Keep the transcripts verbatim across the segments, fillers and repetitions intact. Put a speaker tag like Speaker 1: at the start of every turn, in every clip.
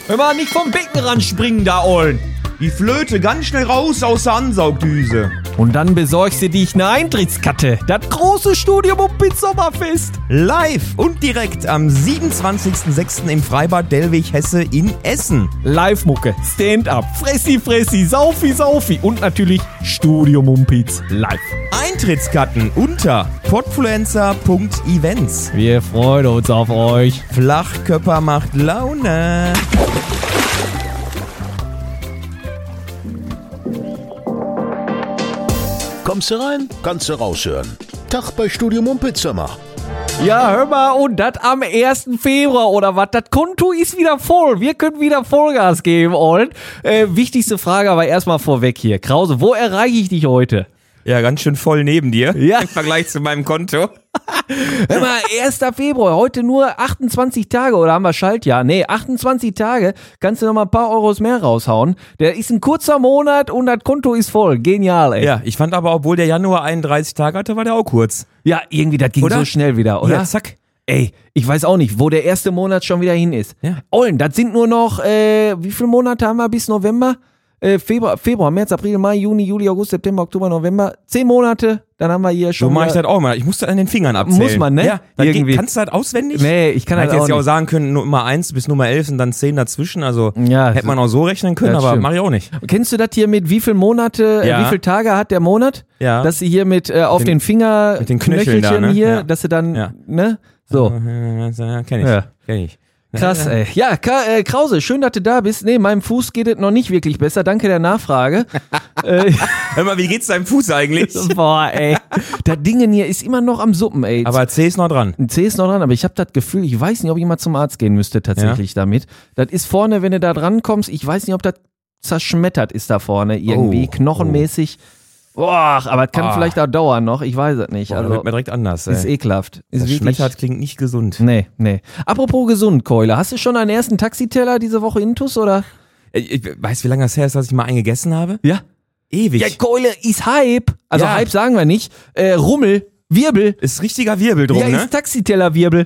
Speaker 1: Hör mal, nicht vom Beckenrand springen da, Ollen.
Speaker 2: Die Flöte ganz schnell raus aus der Ansaugdüse.
Speaker 1: Und dann besorgst du dich eine Eintrittskarte. Das große Studio Mumpitz Sommerfest.
Speaker 2: Live und direkt am siebenundzwanzigsten sechsten im Freibad Dellwig Hesse in Essen.
Speaker 1: Live-Mucke, Stand-up, Fressi Fressi, Saufi Saufi und natürlich Studio Mumpitz live.
Speaker 2: Eintrittskarten unter podfluencer punkt events.
Speaker 1: Wir freuen uns auf euch.
Speaker 2: Flachkörper macht Laune.
Speaker 3: Kommst du rein, kannst du raushören. Tag bei Studio Mumpitzer.
Speaker 1: Ja, hör mal, und das am ersten Februar oder was? Das Konto ist wieder voll. Wir können wieder Vollgas geben, Ollen. Äh, wichtigste Frage aber erstmal vorweg hier. Krause, wo erreiche ich dich heute?
Speaker 2: Ja, ganz schön voll neben dir.
Speaker 1: Ja.
Speaker 2: Im Vergleich zu meinem Konto.
Speaker 1: Hör mal, ersten Februar, heute nur achtundzwanzig Tage oder haben wir Schaltjahr? Nee, achtundzwanzig Tage, kannst du noch mal ein paar Euros mehr raushauen. Der ist ein kurzer Monat und das Konto ist voll. Genial, ey.
Speaker 2: Ja, ich fand aber, obwohl der Januar einunddreißig Tage hatte, war der auch kurz.
Speaker 1: Ja, irgendwie, das ging
Speaker 2: Oder?
Speaker 1: so schnell wieder, oder?
Speaker 2: Ja, zack.
Speaker 1: Ey, ich weiß auch nicht, wo der erste Monat schon wieder hin ist.
Speaker 2: Ja.
Speaker 1: Ollen, das sind nur noch, äh, wie viele Monate haben wir bis November? Äh, Februar, Februar, März, April, Mai, Juni, Juli, August, September, Oktober, November. Zehn Monate, dann haben wir hier schon.
Speaker 2: So mache ich
Speaker 1: wieder-
Speaker 2: das auch mal. Ich muss das an den Fingern abzählen.
Speaker 1: Muss man, ne?
Speaker 2: Ja, dann
Speaker 1: Irgendwie.
Speaker 2: geht, kannst du das auswendig?
Speaker 1: Nee, ich kann
Speaker 2: Man
Speaker 1: halt
Speaker 2: hätte
Speaker 1: auch
Speaker 2: jetzt ja auch
Speaker 1: nicht.
Speaker 2: sagen können, Nummer eins bis Nummer elf und dann zehn dazwischen. Also
Speaker 1: Ja,
Speaker 2: hätte man auch so rechnen können,
Speaker 1: Ja,
Speaker 2: aber
Speaker 1: stimmt.
Speaker 2: mache ich auch nicht.
Speaker 1: Kennst du das hier mit wie viele Monate,
Speaker 2: Ja.
Speaker 1: äh, wie viele Tage hat der Monat?
Speaker 2: Ja.
Speaker 1: Dass sie hier mit äh, auf den,
Speaker 2: Den-
Speaker 1: Finger
Speaker 2: mit den Knöcheln da,
Speaker 1: Knöchelchen
Speaker 2: ne?
Speaker 1: hier,
Speaker 2: Ja.
Speaker 1: dass sie dann,
Speaker 2: Ja.
Speaker 1: ne? So.
Speaker 2: Ja, kenn ich.
Speaker 1: Ja.
Speaker 2: Kenn ich.
Speaker 1: Krass, ey. Ja, Ka äh, Krause, schön, dass du da bist. Nee, meinem Fuß geht es noch nicht wirklich besser. Danke der Nachfrage. äh,
Speaker 2: Hör mal, wie geht's deinem Fuß eigentlich?
Speaker 1: boah, ey. Das Ding hier ist immer noch am Suppen, ey.
Speaker 2: Aber C ist noch dran.
Speaker 1: Ein C ist noch dran, aber ich habe das Gefühl, ich weiß nicht, ob ich mal zum Arzt gehen müsste tatsächlich damit. Das ist vorne, wenn du da dran kommst, ich weiß nicht, ob das zerschmettert ist da vorne irgendwie,
Speaker 2: Oh,
Speaker 1: knochenmäßig. Boah, aber es kann
Speaker 2: Ah.
Speaker 1: vielleicht auch dauern noch, ich weiß es nicht.
Speaker 2: Boah, also,
Speaker 1: Also
Speaker 2: wird mir direkt anders.
Speaker 1: ist
Speaker 2: Ey.
Speaker 1: ekelhaft. Ist
Speaker 2: Das
Speaker 1: wirklich.
Speaker 2: schmettert klingt nicht gesund.
Speaker 1: Nee, nee. Apropos gesund, Keule, hast du schon einen ersten Taxiteller diese Woche intus, oder?
Speaker 2: Ich, ich weiß, wie lange das her ist, dass ich mal einen gegessen habe?
Speaker 1: Ja.
Speaker 2: Ewig.
Speaker 1: Ja, Keule ist Hype. Also
Speaker 2: Ja.
Speaker 1: Hype sagen wir nicht. Äh, Rummel, Wirbel.
Speaker 2: Ist richtiger Wirbel drum,
Speaker 1: Ja,
Speaker 2: ne?
Speaker 1: ist Taxitellerwirbel.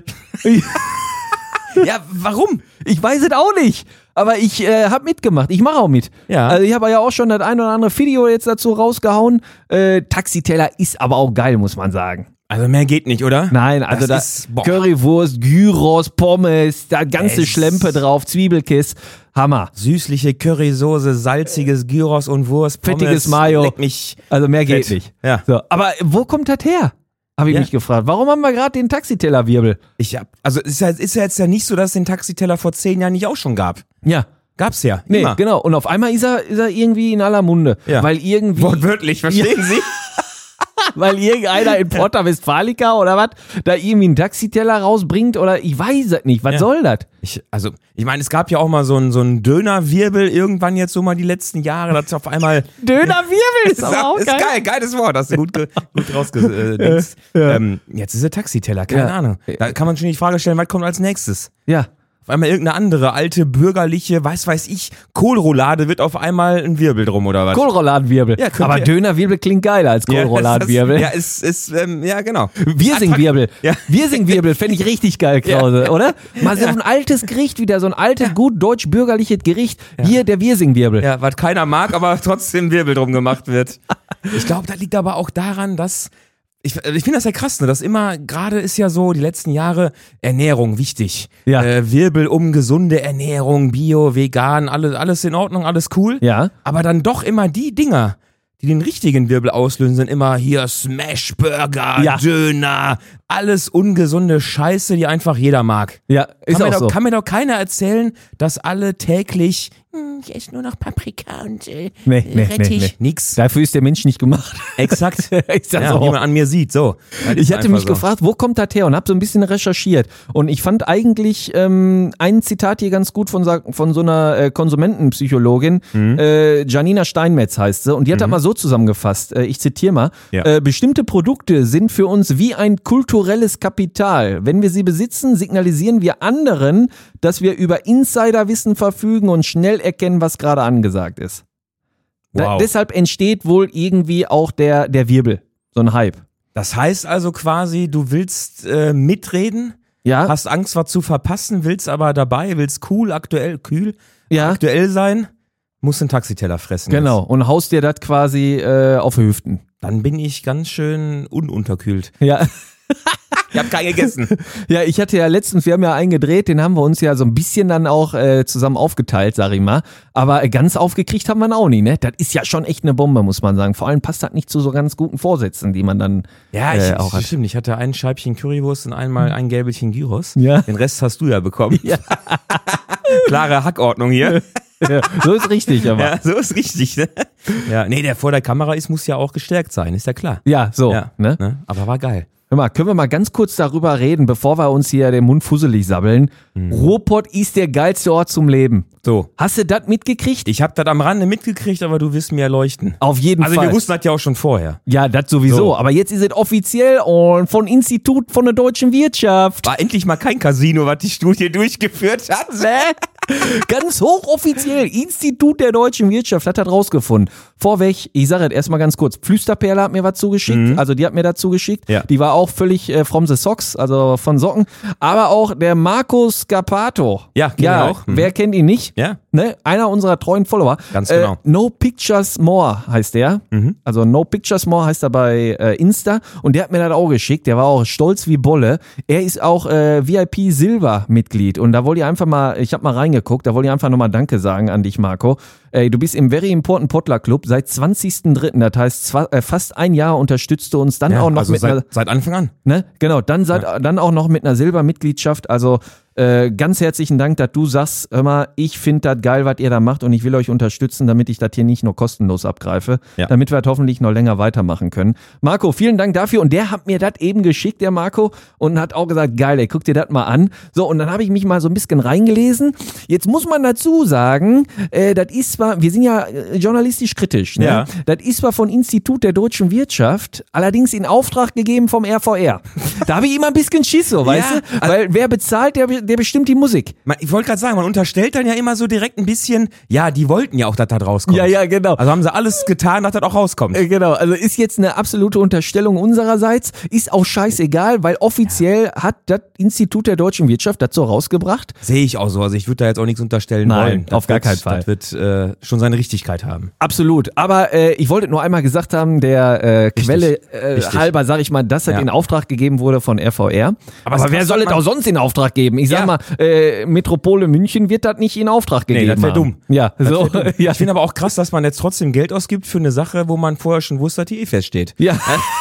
Speaker 2: Ja, warum?
Speaker 1: Ich weiß es auch nicht, aber ich äh, habe mitgemacht. Ich mache auch mit.
Speaker 2: Ja.
Speaker 1: Also ich habe ja auch schon das ein oder andere Video jetzt dazu rausgehauen. Äh, Taxiteller ist aber auch geil, muss man sagen.
Speaker 2: Also mehr geht nicht, oder?
Speaker 1: Nein, also da
Speaker 2: Das ist, boah.
Speaker 1: Currywurst, Gyros, Pommes, da ganze
Speaker 2: Es-
Speaker 1: Schlempe drauf, Zwiebelkiss, Hammer.
Speaker 2: Süßliche Currysoße, salziges Gyros und Wurst, Pommes,
Speaker 1: Fettiges Mayo.
Speaker 2: Leck mich.
Speaker 1: Also mehr geht
Speaker 2: Fett.
Speaker 1: nicht.
Speaker 2: Ja.
Speaker 1: So, aber wo kommt das her? Habe ich
Speaker 2: Ja.
Speaker 1: mich gefragt. Warum haben wir gerade den Taxitellerwirbel?
Speaker 2: Ich hab, also ist ja, ist ja jetzt ja nicht so, dass es den Taxiteller vor zehn Jahren nicht auch schon gab.
Speaker 1: Ja.
Speaker 2: Gab's ja.
Speaker 1: Nee,
Speaker 2: immer.
Speaker 1: genau. Und auf einmal ist er, ist er irgendwie in aller Munde.
Speaker 2: Ja.
Speaker 1: Weil irgendwie.
Speaker 2: Wortwörtlich, verstehen Sie?
Speaker 1: Weil irgendeiner in Porta Westfalica oder was da irgendwie einen Taxiteller rausbringt oder ich weiß es nicht. Was
Speaker 2: Ja.
Speaker 1: soll das?
Speaker 2: Ich, also, ich meine, es gab ja auch mal so einen so einen Dönerwirbel irgendwann jetzt so mal die letzten Jahre, dass auf einmal
Speaker 1: Dönerwirbel ist aber auch
Speaker 2: ist
Speaker 1: geil.
Speaker 2: geil, geiles Wort, hast du gut, ge, gut rausgedingst.
Speaker 1: Ja.
Speaker 2: Ähm, jetzt ist der Taxiteller, keine
Speaker 1: Ja.
Speaker 2: Ahnung. Da kann man schon die Frage stellen, was kommt als nächstes?
Speaker 1: Ja.
Speaker 2: Auf einmal irgendeine andere, alte, bürgerliche, weiß weiß ich, Kohlroulade wird auf einmal ein Wirbel drum oder was?
Speaker 1: Kohlrouladenwirbel.
Speaker 2: Ja, könnt
Speaker 1: aber
Speaker 2: ihr-
Speaker 1: Dönerwirbel klingt geiler als Kohlrouladenwirbel.
Speaker 2: Ja, ist, ist, ähm, ja, genau.
Speaker 1: Wirsingwirbel.
Speaker 2: Ja.
Speaker 1: Wirsingwirbel fände ich richtig geil, Krause, oder? Mal so ein altes Gericht wieder, so ein altes, gut deutsch-bürgerliches Gericht. Hier der Wirsingwirbel.
Speaker 2: Ja, was keiner mag, aber trotzdem Wirbel drum gemacht wird. Ich glaube, das liegt aber auch daran, dass ich, ich finde das ja krass, ne? Dass immer, gerade ist ja so, die letzten Jahre, Ernährung wichtig.
Speaker 1: Ja.
Speaker 2: Äh, Wirbel um gesunde Ernährung, Bio, vegan, alles, alles in Ordnung, alles cool.
Speaker 1: Ja.
Speaker 2: Aber dann doch immer die Dinger, die den richtigen Wirbel auslösen, sind immer hier Smashburger,
Speaker 1: Ja.
Speaker 2: Döner, alles ungesunde Scheiße, die einfach jeder mag.
Speaker 1: Ja, ist
Speaker 2: Kann mir,
Speaker 1: auch
Speaker 2: doch,
Speaker 1: so.
Speaker 2: kann mir doch keiner erzählen, dass alle täglich, hm, ich esse nur noch Paprika und äh,
Speaker 1: Nee, nee,
Speaker 2: Rettich.
Speaker 1: nee, nee.
Speaker 2: Nix.
Speaker 1: Dafür ist der Mensch nicht gemacht.
Speaker 2: Exakt.
Speaker 1: Ist das
Speaker 2: ja,
Speaker 1: so?
Speaker 2: wie man an mir sieht, so. Das ist
Speaker 1: Ich hatte
Speaker 2: einfach
Speaker 1: mich
Speaker 2: so.
Speaker 1: gefragt, wo kommt das her und habe so ein bisschen recherchiert. Und ich fand eigentlich ähm, ein Zitat hier ganz gut von, sa- von so einer äh, Konsumentenpsychologin,
Speaker 2: Mhm.
Speaker 1: äh, Janina Steinmetz heißt sie. Und die hat das mal so zusammengefasst, äh, ich zitiere mal,
Speaker 2: Ja.
Speaker 1: äh, bestimmte Produkte sind für uns wie ein kulturelles Kapital. Wenn wir sie besitzen, signalisieren wir anderen, dass wir über Insiderwissen verfügen und schnell erkennen, was gerade angesagt ist. Da,
Speaker 2: Wow.
Speaker 1: deshalb entsteht wohl irgendwie auch der, der Wirbel, so ein Hype.
Speaker 2: Das heißt also quasi, du willst äh, mitreden,
Speaker 1: Ja.
Speaker 2: hast Angst, was zu verpassen, willst aber dabei, willst cool, aktuell, kühl,
Speaker 1: Ja.
Speaker 2: aktuell sein, musst einen Taxiteller fressen.
Speaker 1: Genau, und haust dir das quasi äh, auf Hüften.
Speaker 2: Dann bin ich ganz schön ununterkühlt.
Speaker 1: Ja.
Speaker 2: Ich hab keinen gegessen.
Speaker 1: Ja, ich hatte ja letztens, wir haben ja einen gedreht, den haben wir uns ja so ein bisschen dann auch äh, zusammen aufgeteilt, sag ich mal. Aber ganz aufgekriegt haben wir ihn auch nie, ne? Das ist ja schon echt eine Bombe, muss man sagen. Vor allem passt das nicht zu so ganz guten Vorsätzen, die man dann
Speaker 2: Ja,
Speaker 1: äh,
Speaker 2: ich,
Speaker 1: auch hat.
Speaker 2: stimmt. Ich hatte ein Scheibchen Currywurst und einmal ein Gäbelchen Gyros.
Speaker 1: Ja.
Speaker 2: Den Rest hast du ja bekommen.
Speaker 1: Ja.
Speaker 2: Klare Hackordnung hier.
Speaker 1: Ja, so ist richtig, aber.
Speaker 2: Ja, so ist richtig. Ne? Ja, nee, der vor der Kamera ist, muss ja auch gestärkt sein, ist ja klar.
Speaker 1: Ja, so.
Speaker 2: Ja,
Speaker 1: Ne?
Speaker 2: ne? Aber war geil.
Speaker 1: Hör mal, können wir mal ganz kurz darüber reden, bevor wir uns hier den Mund fusselig sabbeln.
Speaker 2: Mhm.
Speaker 1: Ruhrpott ist der geilste Ort zum Leben.
Speaker 2: So.
Speaker 1: Hast du das mitgekriegt?
Speaker 2: Ich habe das am Rande mitgekriegt, aber du wirst mir erleuchten.
Speaker 1: Auf jeden
Speaker 2: Also
Speaker 1: Fall.
Speaker 2: wir wussten das ja auch schon vorher.
Speaker 1: Ja, das sowieso.
Speaker 2: So.
Speaker 1: Aber jetzt ist es offiziell und von Institut von der deutschen Wirtschaft.
Speaker 2: War endlich mal kein Casino, was die Studie durchgeführt hat.
Speaker 1: Ganz hochoffiziell. Institut der deutschen Wirtschaft hat das rausgefunden. Vorweg, ich sage das erstmal ganz kurz. Flüsterperle hat mir was zugeschickt.
Speaker 2: Mhm.
Speaker 1: Also die hat mir das zugeschickt.
Speaker 2: Ja.
Speaker 1: Die war auch völlig äh, from the socks, also von Socken. Aber auch der Marco Scarpato.
Speaker 2: Ja, kenn
Speaker 1: ja,
Speaker 2: ich auch. Mhm.
Speaker 1: Wer kennt ihn nicht?
Speaker 2: Ja.
Speaker 1: Ne? Einer unserer treuen Follower.
Speaker 2: Ganz genau.
Speaker 1: Äh, No Pictures More heißt der.
Speaker 2: Mhm.
Speaker 1: Also No Pictures More heißt er bei äh, Insta. Und der hat mir das auch geschickt. Der war auch stolz wie Bolle. Er ist auch äh, V I P Silber Mitglied. Und da wollte ich einfach mal, ich habe mal reingeguckt, da wollte ich einfach nochmal Danke sagen an dich, Marco. Ey, du bist im Very Important Potluck Club seit zwanzigsten dritten Das heißt, zwa- äh, fast ein Jahr unterstützt du uns dann
Speaker 2: Ja,
Speaker 1: auch noch
Speaker 2: also
Speaker 1: mit einer,
Speaker 2: seit, seit Anfang an.
Speaker 1: ne? Genau, dann, seit, dann auch noch mit einer Silbermitgliedschaft. Also äh, ganz herzlichen Dank, dass du sagst, hör mal, ich finde das geil, was ihr da macht und ich will euch unterstützen, damit ich das hier nicht nur kostenlos abgreife,
Speaker 2: Ja.
Speaker 1: damit wir das hoffentlich noch länger weitermachen können. Marco, vielen Dank dafür und der hat mir das eben geschickt, der Marco, und hat auch gesagt, geil, ey, guck dir das mal an. So, und dann habe ich mich mal so ein bisschen reingelesen. Jetzt muss man dazu sagen, äh, das ist zwar, wir sind ja äh, journalistisch kritisch, ne?
Speaker 2: Ja.
Speaker 1: Das ist zwar von Institut der deutschen Wirtschaft, allerdings in Auftrag gegeben vom R V R. Da habe ich immer ein bisschen Schiss, so, weißt
Speaker 2: Ja,
Speaker 1: du? Weil wer bezahlt, der, der bestimmt die Musik.
Speaker 2: Man- Ich wollte gerade sagen, man unterstellt dann ja immer so direkt ein bisschen, ja, die wollten ja auch, dass das rauskommt.
Speaker 1: Ja, ja, genau.
Speaker 2: Also haben sie alles getan, dass das auch rauskommt.
Speaker 1: Äh, Genau, also ist jetzt eine absolute Unterstellung unsererseits, ist auch scheißegal, weil offiziell hat das Institut der deutschen Wirtschaft das so rausgebracht.
Speaker 2: Sehe ich auch so. Also ich würde da jetzt auch nichts unterstellen
Speaker 1: Nein,
Speaker 2: wollen. Das
Speaker 1: auf gar
Speaker 2: wird,
Speaker 1: keinen Fall.
Speaker 2: Das wird äh, schon seine Richtigkeit haben.
Speaker 1: Absolut, aber äh, ich wollte nur einmal gesagt haben, der äh, Quelle äh,
Speaker 2: Richtig.
Speaker 1: halber, sag ich mal, dass das
Speaker 2: Ja.
Speaker 1: in Auftrag gegeben wurde von R V R. Aber,
Speaker 2: es
Speaker 1: wer
Speaker 2: krass,
Speaker 1: soll
Speaker 2: dass
Speaker 1: es
Speaker 2: man-
Speaker 1: auch sonst in Auftrag geben? Ich sag
Speaker 2: Ja.
Speaker 1: mal, äh, Metropole München wird das nicht in Auftrag gegeben
Speaker 2: das wär
Speaker 1: haben.
Speaker 2: dumm.
Speaker 1: Ja, so. Ja.
Speaker 2: Ich finde aber auch krass, dass man jetzt trotzdem Geld ausgibt für eine Sache, wo man vorher schon wusste, dass die eh feststeht.
Speaker 1: Ja.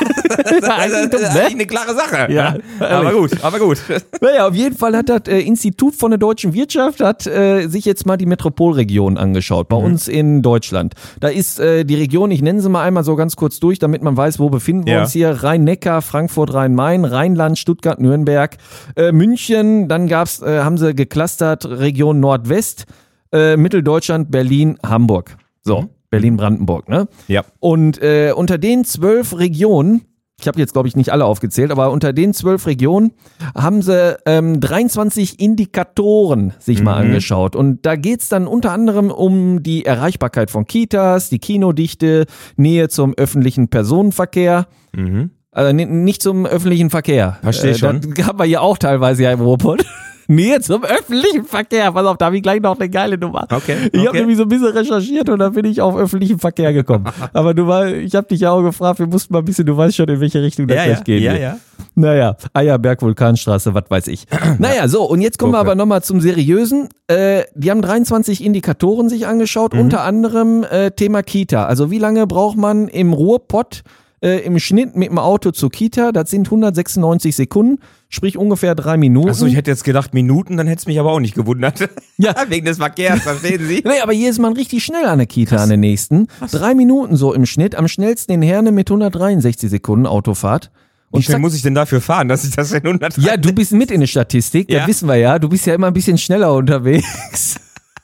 Speaker 2: Also, das ist eigentlich eine klare Sache.
Speaker 1: Ja,
Speaker 2: aber gut, aber gut.
Speaker 1: Naja, auf jeden Fall hat das äh, Institut von der deutschen Wirtschaft hat äh, sich jetzt mal die Metropolregion angeschaut, bei uns in Deutschland. Da ist äh, die Region, ich nenne sie mal einmal so ganz kurz durch, damit man weiß, wo befinden wir
Speaker 2: Ja.
Speaker 1: uns hier. Rhein-Neckar, Frankfurt, Rhein-Main, Rheinland, Stuttgart, Nürnberg, äh, München, dann gab's, äh, haben sie geclustert Region Nordwest, äh, Mitteldeutschland, Berlin, Hamburg. So,
Speaker 2: Mhm.
Speaker 1: Berlin-Brandenburg, ne?
Speaker 2: Ja.
Speaker 1: Und äh, unter den zwölf Regionen, ich habe jetzt glaube ich nicht alle aufgezählt, aber unter den zwölf Regionen haben sie ähm, dreiundzwanzig Indikatoren sich mal
Speaker 2: Mhm.
Speaker 1: angeschaut. Und da geht's dann unter anderem um die Erreichbarkeit von Kitas, die Kinodichte, Nähe zum öffentlichen Personenverkehr.
Speaker 2: Mhm.
Speaker 1: Also n- nicht zum öffentlichen Verkehr.
Speaker 2: Versteh ich schon.
Speaker 1: Das haben wir ja auch teilweise ja im Ruhrpott. Nähe zum öffentlichen Verkehr. Pass auf, da habe ich gleich noch eine geile Nummer.
Speaker 2: Okay,
Speaker 1: Ich habe
Speaker 2: okay.
Speaker 1: nämlich so ein bisschen recherchiert und dann bin ich auf öffentlichen Verkehr gekommen. Aber du war, ich habe dich ja auch gefragt, wir mussten mal ein bisschen, du weißt schon, in welche Richtung das
Speaker 2: Ja,
Speaker 1: gleich
Speaker 2: ja,
Speaker 1: geht.
Speaker 2: ja, ja.
Speaker 1: Naja, Eierberg, Vulkanstraße, was weiß ich. Naja, so, und jetzt kommen wir
Speaker 2: Okay.
Speaker 1: aber nochmal zum Seriösen. Äh, die haben dreiundzwanzig Indikatoren sich angeschaut,
Speaker 2: Mhm.
Speaker 1: unter anderem äh, Thema Kita. Also wie lange braucht man im Ruhrpott äh, im Schnitt mit dem Auto zur Kita? Das sind hundertsechsundneunzig Sekunden, sprich ungefähr drei Minuten.
Speaker 2: Achso, ich hätte jetzt gedacht Minuten, dann hätte es mich aber auch nicht gewundert.
Speaker 1: Ja.
Speaker 2: Wegen des Verkehrs, verstehen Sie?
Speaker 1: Nee, aber hier ist man richtig schnell an der Kita, an der nächsten. Drei Minuten so im Schnitt, am schnellsten in Herne mit hundertdreiundsechzig Sekunden Autofahrt.
Speaker 2: Wie
Speaker 1: Und
Speaker 2: schnell
Speaker 1: zack,
Speaker 2: muss ich denn dafür fahren, dass ich das in hundert...
Speaker 1: ja, du bist mit in der Statistik, das
Speaker 2: Ja.
Speaker 1: wissen wir ja. Du bist ja immer ein bisschen schneller unterwegs.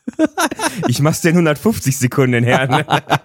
Speaker 2: Ich mach's dir in hundertfünfzig Sekunden her. Ne?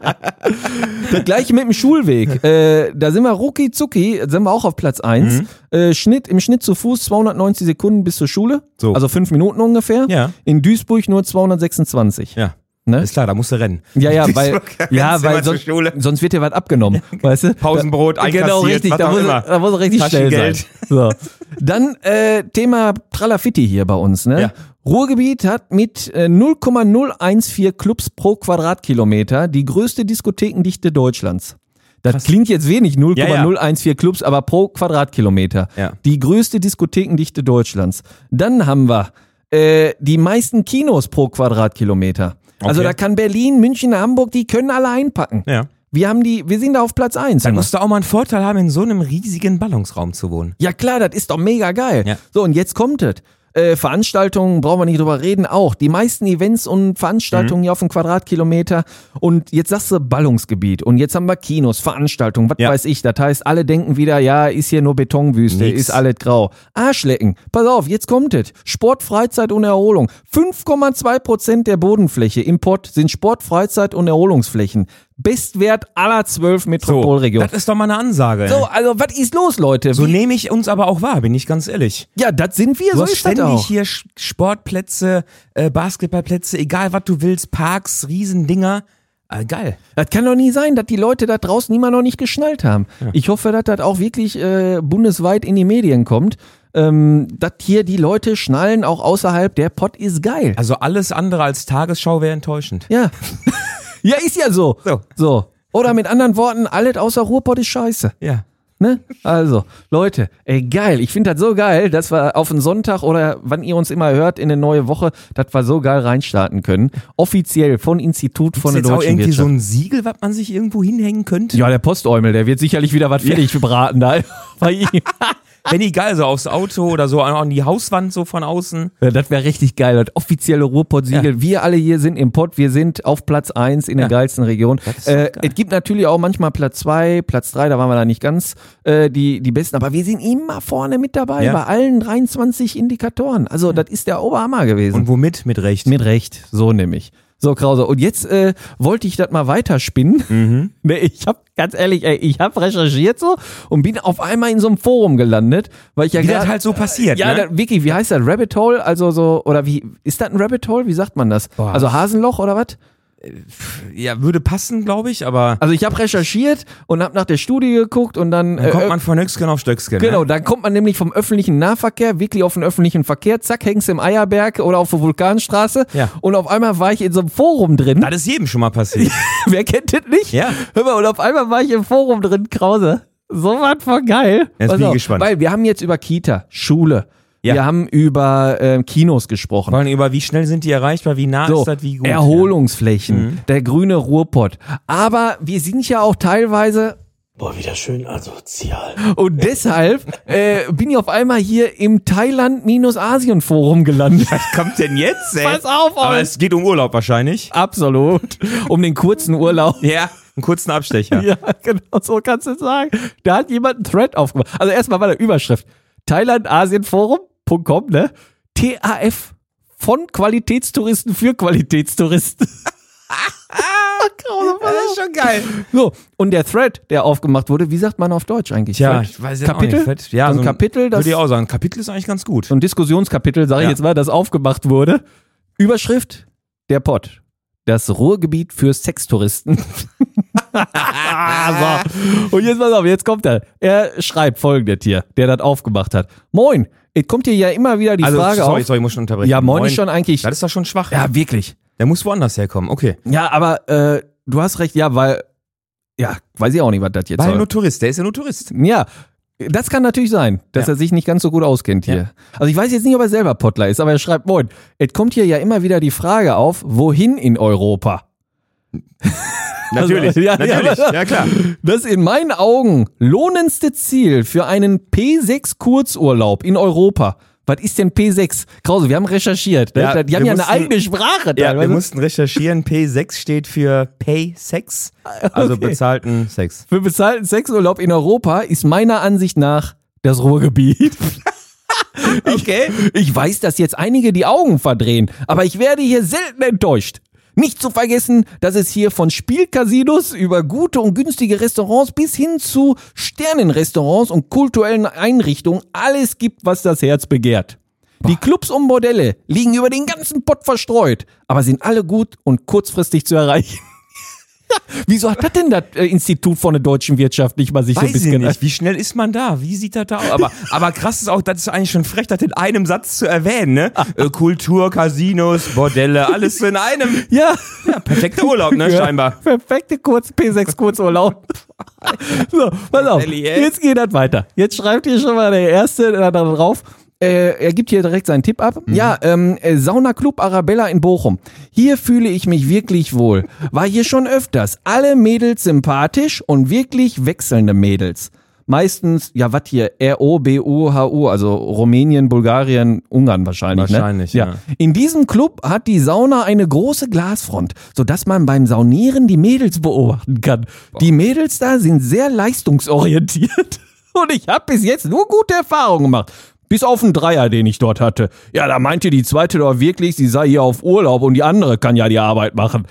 Speaker 1: Das gleiche mit dem Schulweg. Äh, da sind wir rucki zucki, sind wir auch auf Platz eins.
Speaker 2: Mhm.
Speaker 1: Äh, Schnitt, im Schnitt zu Fuß zweihundertneunzig Sekunden bis zur Schule.
Speaker 2: So.
Speaker 1: Also fünf Minuten ungefähr.
Speaker 2: Ja.
Speaker 1: In Duisburg nur zweihundertsechsundzwanzig.
Speaker 2: Ja.
Speaker 1: Ne?
Speaker 2: Ist klar, da musst du rennen.
Speaker 1: Ja, ja, weil,
Speaker 2: Rennst
Speaker 1: ja,
Speaker 2: immer
Speaker 1: weil
Speaker 2: zur
Speaker 1: sonst,
Speaker 2: Schule.
Speaker 1: sonst wird dir was abgenommen, weißt du?
Speaker 2: Pausenbrot,
Speaker 1: Da-
Speaker 2: einkassiert,
Speaker 1: Genau, richtig,
Speaker 2: was
Speaker 1: da
Speaker 2: auch
Speaker 1: muss,
Speaker 2: immer.
Speaker 1: er, da muss er richtig schnell sein.
Speaker 2: Taschengeld.
Speaker 1: So. Dann äh, Thema Tralafitti hier bei uns. Ne?
Speaker 2: Ja.
Speaker 1: Ruhrgebiet hat mit äh, null Komma null eins vier Clubs pro Quadratkilometer die größte Diskothekendichte Deutschlands. Das
Speaker 2: Krass.
Speaker 1: klingt jetzt wenig, null Komma
Speaker 2: Ja,
Speaker 1: null eins vier Clubs, aber pro Quadratkilometer.
Speaker 2: Ja.
Speaker 1: Die größte Diskothekendichte Deutschlands. Dann haben wir äh, die meisten Kinos pro Quadratkilometer. Also
Speaker 2: Okay.
Speaker 1: da kann Berlin, München, Hamburg, die können alle einpacken.
Speaker 2: Ja.
Speaker 1: Wir haben die, wir sind da auf Platz eins.
Speaker 2: Dann musst du auch mal einen Vorteil haben, in so einem riesigen Ballungsraum zu wohnen.
Speaker 1: Ja klar, das ist doch mega geil.
Speaker 2: Ja.
Speaker 1: So, und jetzt kommt es. Äh, Veranstaltungen, brauchen wir nicht drüber reden, auch. Die meisten Events und Veranstaltungen
Speaker 2: Mhm.
Speaker 1: hier auf dem Quadratkilometer. Und jetzt sagst du Ballungsgebiet. Und jetzt haben wir Kinos, Veranstaltungen, was
Speaker 2: Ja.
Speaker 1: weiß ich. Das heißt, alle denken wieder, ja, ist hier nur Betonwüste,
Speaker 2: Nix.
Speaker 1: ist alles grau. Arschlecken. Pass auf, jetzt kommt es. Sport, Freizeit und Erholung. fünf Komma zwei Prozent der Bodenfläche im Pott sind Sport, Freizeit und Erholungsflächen. Bestwert aller zwölf
Speaker 2: So,
Speaker 1: Metropolregionen.
Speaker 2: das ist doch mal eine Ansage.
Speaker 1: So, also, was ist los, Leute?
Speaker 2: So
Speaker 1: Wie-
Speaker 2: nehme ich uns aber auch wahr, bin ich ganz ehrlich.
Speaker 1: ja, das sind wir,
Speaker 2: Du
Speaker 1: so
Speaker 2: hast
Speaker 1: ist das
Speaker 2: ständig
Speaker 1: auch.
Speaker 2: hier Sch- Sportplätze, äh, Basketballplätze, egal was du willst, Parks, Riesendinger. Äh, geil.
Speaker 1: Das kann doch nie sein, dass die Leute da draußen immer noch nicht geschnallt haben. Ich hoffe, dass das auch wirklich äh, bundesweit in die Medien kommt. Ähm, dass hier die Leute schnallen, auch außerhalb, der Pott ist geil.
Speaker 2: Also alles andere als Tagesschau wäre enttäuschend.
Speaker 1: Ja. Ja, ist ja so.
Speaker 2: So.
Speaker 1: So. Oder mit anderen Worten, alles außer Ruhrpott ist scheiße.
Speaker 2: Ja.
Speaker 1: Ne? Also, Leute, ey, geil. Ich finde das so geil, dass wir auf einen Sonntag oder wann ihr uns immer hört in eine neue Woche, dass wir so geil reinstarten können. Offiziell von Institut von
Speaker 2: Ist
Speaker 1: der
Speaker 2: jetzt auch
Speaker 1: Deutschen
Speaker 2: irgendwie
Speaker 1: Wirtschaft.
Speaker 2: so ein Siegel, was man sich irgendwo hinhängen könnte?
Speaker 1: Ja, der Postäumel, der wird sicherlich wieder was fertig braten da bei ihm.
Speaker 2: Wenn die geil, so aufs Auto oder so an die Hauswand so von außen.
Speaker 1: Ja, das wäre richtig geil. Das offizielle Ruhrpott-Siegel. Wir alle hier sind im Pott. Wir sind auf Platz eins in
Speaker 2: Ja.
Speaker 1: der geilsten Region.
Speaker 2: Das ist doch
Speaker 1: Äh,
Speaker 2: geil.
Speaker 1: es gibt natürlich auch manchmal Platz zwei, Platz drei, da waren wir da nicht ganz äh, die, die Besten. Aber wir sind immer vorne mit dabei
Speaker 2: Ja.
Speaker 1: bei allen dreiundzwanzig Indikatoren. Also das ist der Oberhammer gewesen.
Speaker 2: Und womit? Mit Recht.
Speaker 1: Mit Recht, so nämlich. So, Krause. Und jetzt äh, wollte ich das mal weiterspinnen.
Speaker 2: Mhm.
Speaker 1: Ne, ich hab, ganz ehrlich, ey, ich habe recherchiert so und bin auf einmal in so einem Forum gelandet, weil ich ja
Speaker 2: Wie
Speaker 1: grad-
Speaker 2: das halt so passiert,
Speaker 1: Ja,
Speaker 2: ne?
Speaker 1: da, Vicky, wie heißt das? Rabbit Hole? Also so, oder wie, ist das ein Rabbit Hole? Wie sagt man das?
Speaker 2: Boah.
Speaker 1: Also Hasenloch oder was?
Speaker 2: Ja, würde passen, glaube ich, aber
Speaker 1: Also ich habe recherchiert und habe nach der Studie geguckt und dann,
Speaker 2: dann kommt
Speaker 1: äh,
Speaker 2: man von Höchstgen auf Stöcksken.
Speaker 1: genau,
Speaker 2: Ne?
Speaker 1: dann kommt man nämlich vom öffentlichen Nahverkehr wirklich auf den öffentlichen Verkehr, zack, hängst im Eierberg oder auf der Vulkanstraße
Speaker 2: Ja.
Speaker 1: und auf einmal war ich in so einem Forum drin.
Speaker 2: Das ist jedem schon mal passiert.
Speaker 1: Wer kennt das nicht?
Speaker 2: Ja.
Speaker 1: Hör mal, und auf einmal war ich im Forum drin, Krause. So was von geil.
Speaker 2: Jetzt
Speaker 1: Pass
Speaker 2: bin ich
Speaker 1: auf,
Speaker 2: gespannt.
Speaker 1: Weil wir haben jetzt über Kita, Schule,
Speaker 2: Ja.
Speaker 1: wir haben über ähm, Kinos gesprochen.
Speaker 2: Vor allem über wie schnell sind die erreichbar, wie nah
Speaker 1: So,
Speaker 2: ist das, wie gut.
Speaker 1: Erholungsflächen,
Speaker 2: Mhm.
Speaker 1: der grüne Ruhrpott. Aber wir sind ja auch teilweise,
Speaker 4: Boah, wieder schön asozial.
Speaker 1: und deshalb äh, bin ich auf einmal hier im Thailand-Asien-Forum gelandet.
Speaker 2: Was kommt denn jetzt, ey?
Speaker 1: Pass auf,
Speaker 2: Aber
Speaker 1: Alter.
Speaker 2: es geht um Urlaub wahrscheinlich.
Speaker 1: Absolut. Um den kurzen Urlaub.
Speaker 2: Ja, einen kurzen Abstecher.
Speaker 1: Ja, genau, so kannst du sagen. Da hat jemand einen Thread aufgemacht. Also erstmal war der Überschrift. Thailand-Asien-Forum Punkt com, ne? T A F. Von Qualitätstouristen für Qualitätstouristen.
Speaker 2: Das ist schon geil.
Speaker 1: So, und der Thread, der aufgemacht wurde, wie sagt man auf Deutsch eigentlich?
Speaker 2: Tja,
Speaker 1: Thread?
Speaker 2: ich weiß jetzt
Speaker 1: Kapitel?
Speaker 2: auch nicht. Ja,
Speaker 1: so ein Kapitel, das
Speaker 2: würde ich auch sagen. Kapitel ist eigentlich ganz gut.
Speaker 1: so ein Diskussionskapitel, sage ich
Speaker 2: Ja.
Speaker 1: jetzt mal, das aufgemacht wurde. Überschrift, der Pott. Das Ruhrgebiet für Sextouristen. so. Und jetzt pass auf, jetzt kommt er. Er schreibt folgendes hier, der das aufgemacht hat. Moin, es kommt hier ja immer wieder die
Speaker 2: also,
Speaker 1: Frage
Speaker 2: sorry,
Speaker 1: auf.
Speaker 2: sorry, ich muss schon unterbrechen.
Speaker 1: Ja, moin ist schon eigentlich.
Speaker 2: Das ist doch schon schwach.
Speaker 1: Ja, wirklich.
Speaker 2: Der muss woanders herkommen. Okay.
Speaker 1: Ja, aber äh, du hast recht, ja, weil, ja, weiß ich auch nicht, was das jetzt
Speaker 2: Weil
Speaker 1: soll.
Speaker 2: nur Tourist, der ist ja nur Tourist.
Speaker 1: Ja, das kann natürlich sein, dass
Speaker 2: Ja.
Speaker 1: er sich nicht ganz so gut auskennt hier.
Speaker 2: Ja.
Speaker 1: Also ich weiß jetzt nicht, ob er selber Pottler ist, aber er schreibt, moin, es kommt hier ja immer wieder die Frage auf, wohin in Europa?
Speaker 2: Natürlich,
Speaker 1: Also, ja,
Speaker 2: natürlich,
Speaker 1: ja.
Speaker 2: ja klar.
Speaker 1: Das in meinen Augen lohnendste Ziel für einen P sechs Kurzurlaub in Europa. Was ist denn P sechs? Krause, wir haben recherchiert. Ne?
Speaker 2: Ja,
Speaker 1: die haben
Speaker 2: wir
Speaker 1: ja eine
Speaker 2: mussten-
Speaker 1: eigene Sprache.
Speaker 2: Ja,
Speaker 1: teilweise.
Speaker 2: wir mussten recherchieren. P sechs steht für Pay Sex, also
Speaker 1: Okay.
Speaker 2: bezahlten Sex.
Speaker 1: Für bezahlten Sexurlaub in Europa ist meiner Ansicht nach das Ruhrgebiet.
Speaker 2: Okay.
Speaker 1: Ich weiß, dass jetzt einige die Augen verdrehen, aber ich werde hier selten enttäuscht. Nicht zu vergessen, dass es hier von Spielcasinos über gute und günstige Restaurants bis hin zu Sternenrestaurants und kulturellen Einrichtungen alles gibt, was das Herz begehrt. Die Clubs und Bordelle liegen über den ganzen Pott verstreut, aber sind alle gut und kurzfristig zu erreichen. Wieso hat das denn das äh, Institut von der deutschen Wirtschaft nicht mal sich so ein
Speaker 2: Weiß ich
Speaker 1: bisschen...
Speaker 2: nicht, wie schnell ist man da? Wie sieht das da aus? Aber, aber krass ist auch, das ist eigentlich schon frech, das in einem Satz zu erwähnen, ne? Äh, Kultur, Casinos, Bordelle, alles so in einem.
Speaker 1: Ja,
Speaker 2: Ja, perfekter Urlaub, ne, scheinbar.
Speaker 1: perfekte Kurz P sechs Kurzurlaub. So, pass auf,
Speaker 2: Ellie, ey.
Speaker 1: jetzt geht das weiter. Jetzt schreibt hier schon mal der Erste da drauf. Äh, er gibt hier direkt seinen Tipp ab. Mhm. Ja, ähm, äh, Sauna Club Arabella in Bochum. Hier fühle ich mich wirklich wohl. War hier schon öfters. Alle Mädels sympathisch und wirklich wechselnde Mädels. Meistens, ja, was hier, R O, B U, H U, also Rumänien, Bulgarien, Ungarn wahrscheinlich.
Speaker 2: Wahrscheinlich,
Speaker 1: ne?
Speaker 2: ja.
Speaker 1: ja. In diesem Club hat die Sauna eine große Glasfront, sodass man beim Saunieren die Mädels beobachten kann. Boah. Die Mädels da sind sehr leistungsorientiert. Und ich habe bis jetzt nur gute Erfahrungen gemacht. Bis auf einen Dreier, den ich dort hatte. Ja, da meinte die zweite doch wirklich, sie sei hier auf Urlaub und die andere kann ja die Arbeit machen.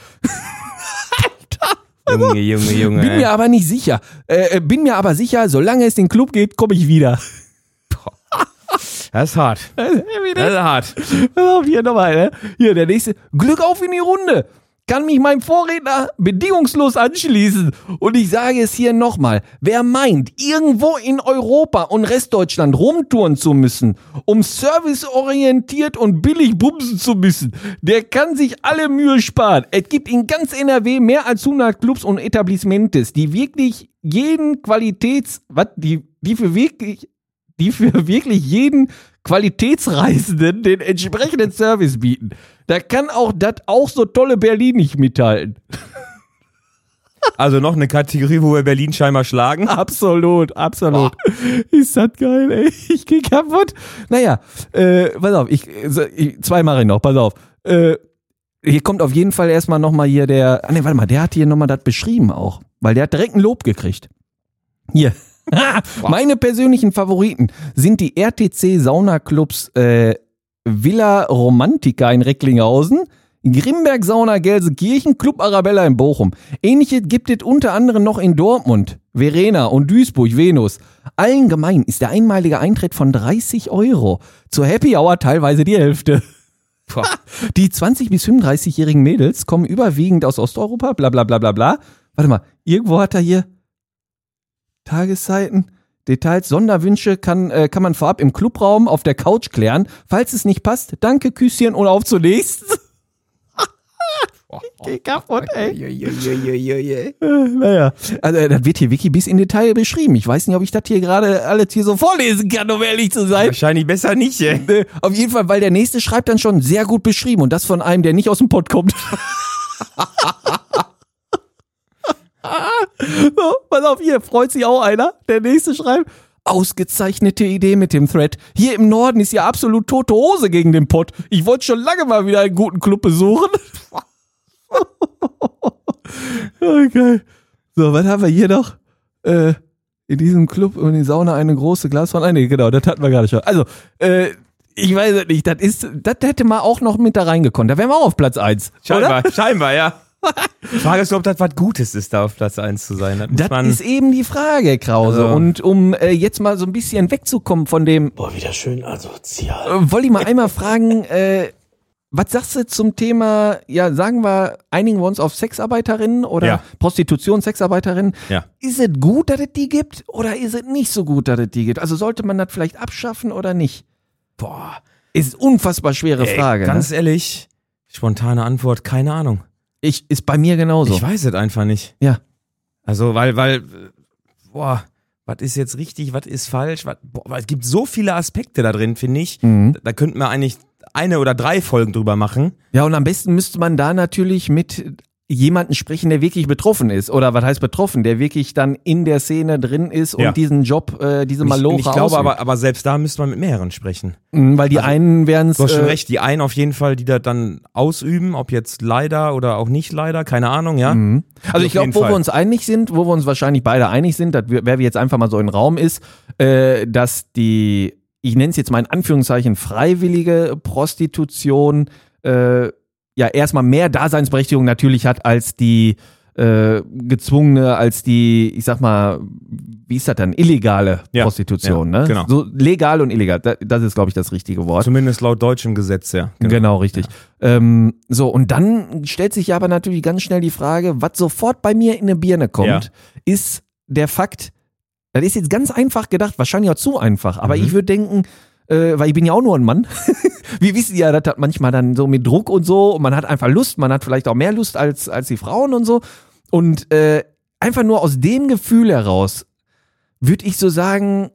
Speaker 1: Alter.
Speaker 2: Junge, Junge, Junge.
Speaker 1: Bin mir aber nicht sicher. Äh, bin mir aber sicher, solange es den Club geht, komme ich wieder.
Speaker 2: Das ist hart. Das ist hart.
Speaker 1: Pass auf, hier nochmal, ne? Hier, der nächste. Glück auf in die Runde. Kann mich meinem Vorredner bedingungslos anschließen. Und ich sage es hier nochmal. Wer meint, irgendwo in Europa und Restdeutschland rumtouren zu müssen, um serviceorientiert und billig bumsen zu müssen, der kann sich alle Mühe sparen. Es gibt in ganz N R W mehr als hundert Clubs und Etablissements, die wirklich jeden Qualitäts... Was? Die, die für wirklich... die für wirklich jeden Qualitätsreisenden den entsprechenden Service bieten. Da kann auch das auch so tolle Berlin nicht mithalten.
Speaker 2: Also noch eine Kategorie, wo wir Berlin scheinbar schlagen.
Speaker 1: Absolut, absolut. Boah. Ist das geil, ey. Ich geh kaputt. Naja, äh, pass auf, ich, ich zwei mache ich noch, pass auf. Äh, hier kommt auf jeden Fall erstmal nochmal hier der, ah ne, warte mal, der hat hier nochmal das beschrieben auch, weil der hat direkt ein Lob gekriegt. Hier. Meine persönlichen Favoriten sind die R T C Saunaclubs äh, Villa Romantica in Recklinghausen, Grimberg Sauna Gelsenkirchen, Club Arabella in Bochum. Ähnliche gibt es unter anderem noch in Dortmund, Verena und Duisburg, Venus. Allen gemein ist der einmalige Eintritt von dreißig Euro. Zur Happy Hour teilweise die Hälfte. Die zwanzig- bis fünfunddreißigjährigen Mädels kommen überwiegend aus Osteuropa, bla bla bla bla bla. Warte mal, irgendwo hat er hier Tageszeiten, Details, Sonderwünsche kann, äh, kann man vorab im Clubraum auf der Couch klären. Falls es nicht passt, danke, Küsschen und auf zunächst. Ich geh kaputt, ey. Äh, naja, also äh, das wird hier wirklich bis in Detail beschrieben. Ich weiß nicht, ob ich das hier gerade alles hier so vorlesen kann, um ehrlich zu sein.
Speaker 2: Wahrscheinlich besser nicht, ey.
Speaker 1: Äh, auf jeden Fall, weil der nächste schreibt dann schon sehr gut beschrieben und das von einem, der nicht aus dem Pott kommt. So, pass auf, hier freut sich auch einer. Der nächste schreibt, ausgezeichnete Idee mit dem Thread. Hier im Norden ist ja absolut tote Hose gegen den Pott. Ich wollte schon lange mal wieder einen guten Club besuchen. Okay. So, was haben wir hier noch? Äh, in diesem Club und in der Sauna eine große Glaswand. Ah, nee, genau, das hatten wir gerade schon. Also, äh, ich weiß es nicht, das ist, das hätte mal auch noch mit da reingekommen. Da wären wir auch auf Platz eins.
Speaker 2: Scheinbar,
Speaker 1: oder?
Speaker 2: scheinbar, ja. Die Frage ist, ob das was Gutes ist, da auf Platz eins zu sein. Das, muss
Speaker 1: Das
Speaker 2: man
Speaker 1: ist eben die Frage, Krause.
Speaker 2: Also.
Speaker 1: Und um äh, jetzt mal so ein bisschen wegzukommen von dem,
Speaker 4: Boah, wieder schön asozial.
Speaker 1: äh, wollte ich mal einmal fragen, äh, was sagst du zum Thema, ja, sagen wir, einigen wir uns auf Sexarbeiterinnen oder
Speaker 2: Ja.
Speaker 1: Prostitution, Sexarbeiterinnen.
Speaker 2: Ja.
Speaker 1: Ist es gut, dass es die gibt oder ist es nicht so gut, dass es die gibt? Also sollte man das vielleicht abschaffen oder nicht?
Speaker 2: Boah,
Speaker 1: Ist unfassbar schwere
Speaker 2: ey,
Speaker 1: Frage.
Speaker 2: ganz
Speaker 1: Ne?
Speaker 2: ehrlich, spontane Antwort, keine Ahnung.
Speaker 1: Ich, ist bei mir genauso.
Speaker 2: Ich weiß es einfach nicht.
Speaker 1: Ja.
Speaker 2: Also, weil, weil, boah, was ist jetzt richtig, was ist falsch? Was, boah, weil es gibt so viele Aspekte da drin, finde ich.
Speaker 1: Mhm.
Speaker 2: Da, da könnten wir eigentlich eine oder drei Folgen drüber machen.
Speaker 1: Ja, und am besten müsste man da natürlich mit jemanden sprechen, der wirklich betroffen ist. Oder was heißt betroffen? Der wirklich dann in der Szene drin ist und
Speaker 2: Ja.
Speaker 1: diesen Job, äh, diese
Speaker 2: Und ich,
Speaker 1: Maloche
Speaker 2: und ich glaube
Speaker 1: ausübt.
Speaker 2: aber, aber selbst da müsste man mit mehreren sprechen.
Speaker 1: Mhm, weil die
Speaker 2: also,
Speaker 1: einen werden es.
Speaker 2: Du hast schon
Speaker 1: äh,
Speaker 2: recht, die einen auf jeden Fall, die das dann ausüben, ob jetzt leider oder auch nicht leider, keine Ahnung, ja.
Speaker 1: Mhm. Also
Speaker 2: Auf
Speaker 1: ich glaube,
Speaker 2: jeden
Speaker 1: wo
Speaker 2: Fall.
Speaker 1: wir uns einig sind, wo wir uns wahrscheinlich beide einig sind, das wer wir jetzt einfach mal so in den Raum ist, äh, dass die, ich nenne es jetzt mal in Anführungszeichen, freiwillige Prostitution äh, ja erstmal mehr Daseinsberechtigung natürlich hat als die äh, gezwungene als die, ich sag mal, wie ist das dann? Illegale
Speaker 2: Ja,
Speaker 1: Prostitution,
Speaker 2: ja,
Speaker 1: ne?
Speaker 2: genau.
Speaker 1: So legal und illegal, das, das ist, glaube ich, das richtige Wort.
Speaker 2: Zumindest laut deutschem Gesetz, ja.
Speaker 1: Genau, richtig. Ja. Ähm, so, und dann stellt sich aber natürlich ganz schnell die Frage, was sofort bei mir in eine Birne kommt,
Speaker 2: Ja.
Speaker 1: ist der Fakt, das ist jetzt ganz einfach gedacht, wahrscheinlich auch zu einfach, aber
Speaker 2: Mhm.
Speaker 1: ich würde denken, äh, weil ich bin ja auch nur ein Mann, wir wissen ja, das hat manchmal dann so mit Druck und so, und man hat einfach Lust, man hat vielleicht auch mehr Lust als, als die Frauen und so, und äh, einfach nur aus dem Gefühl heraus würde ich so sagen,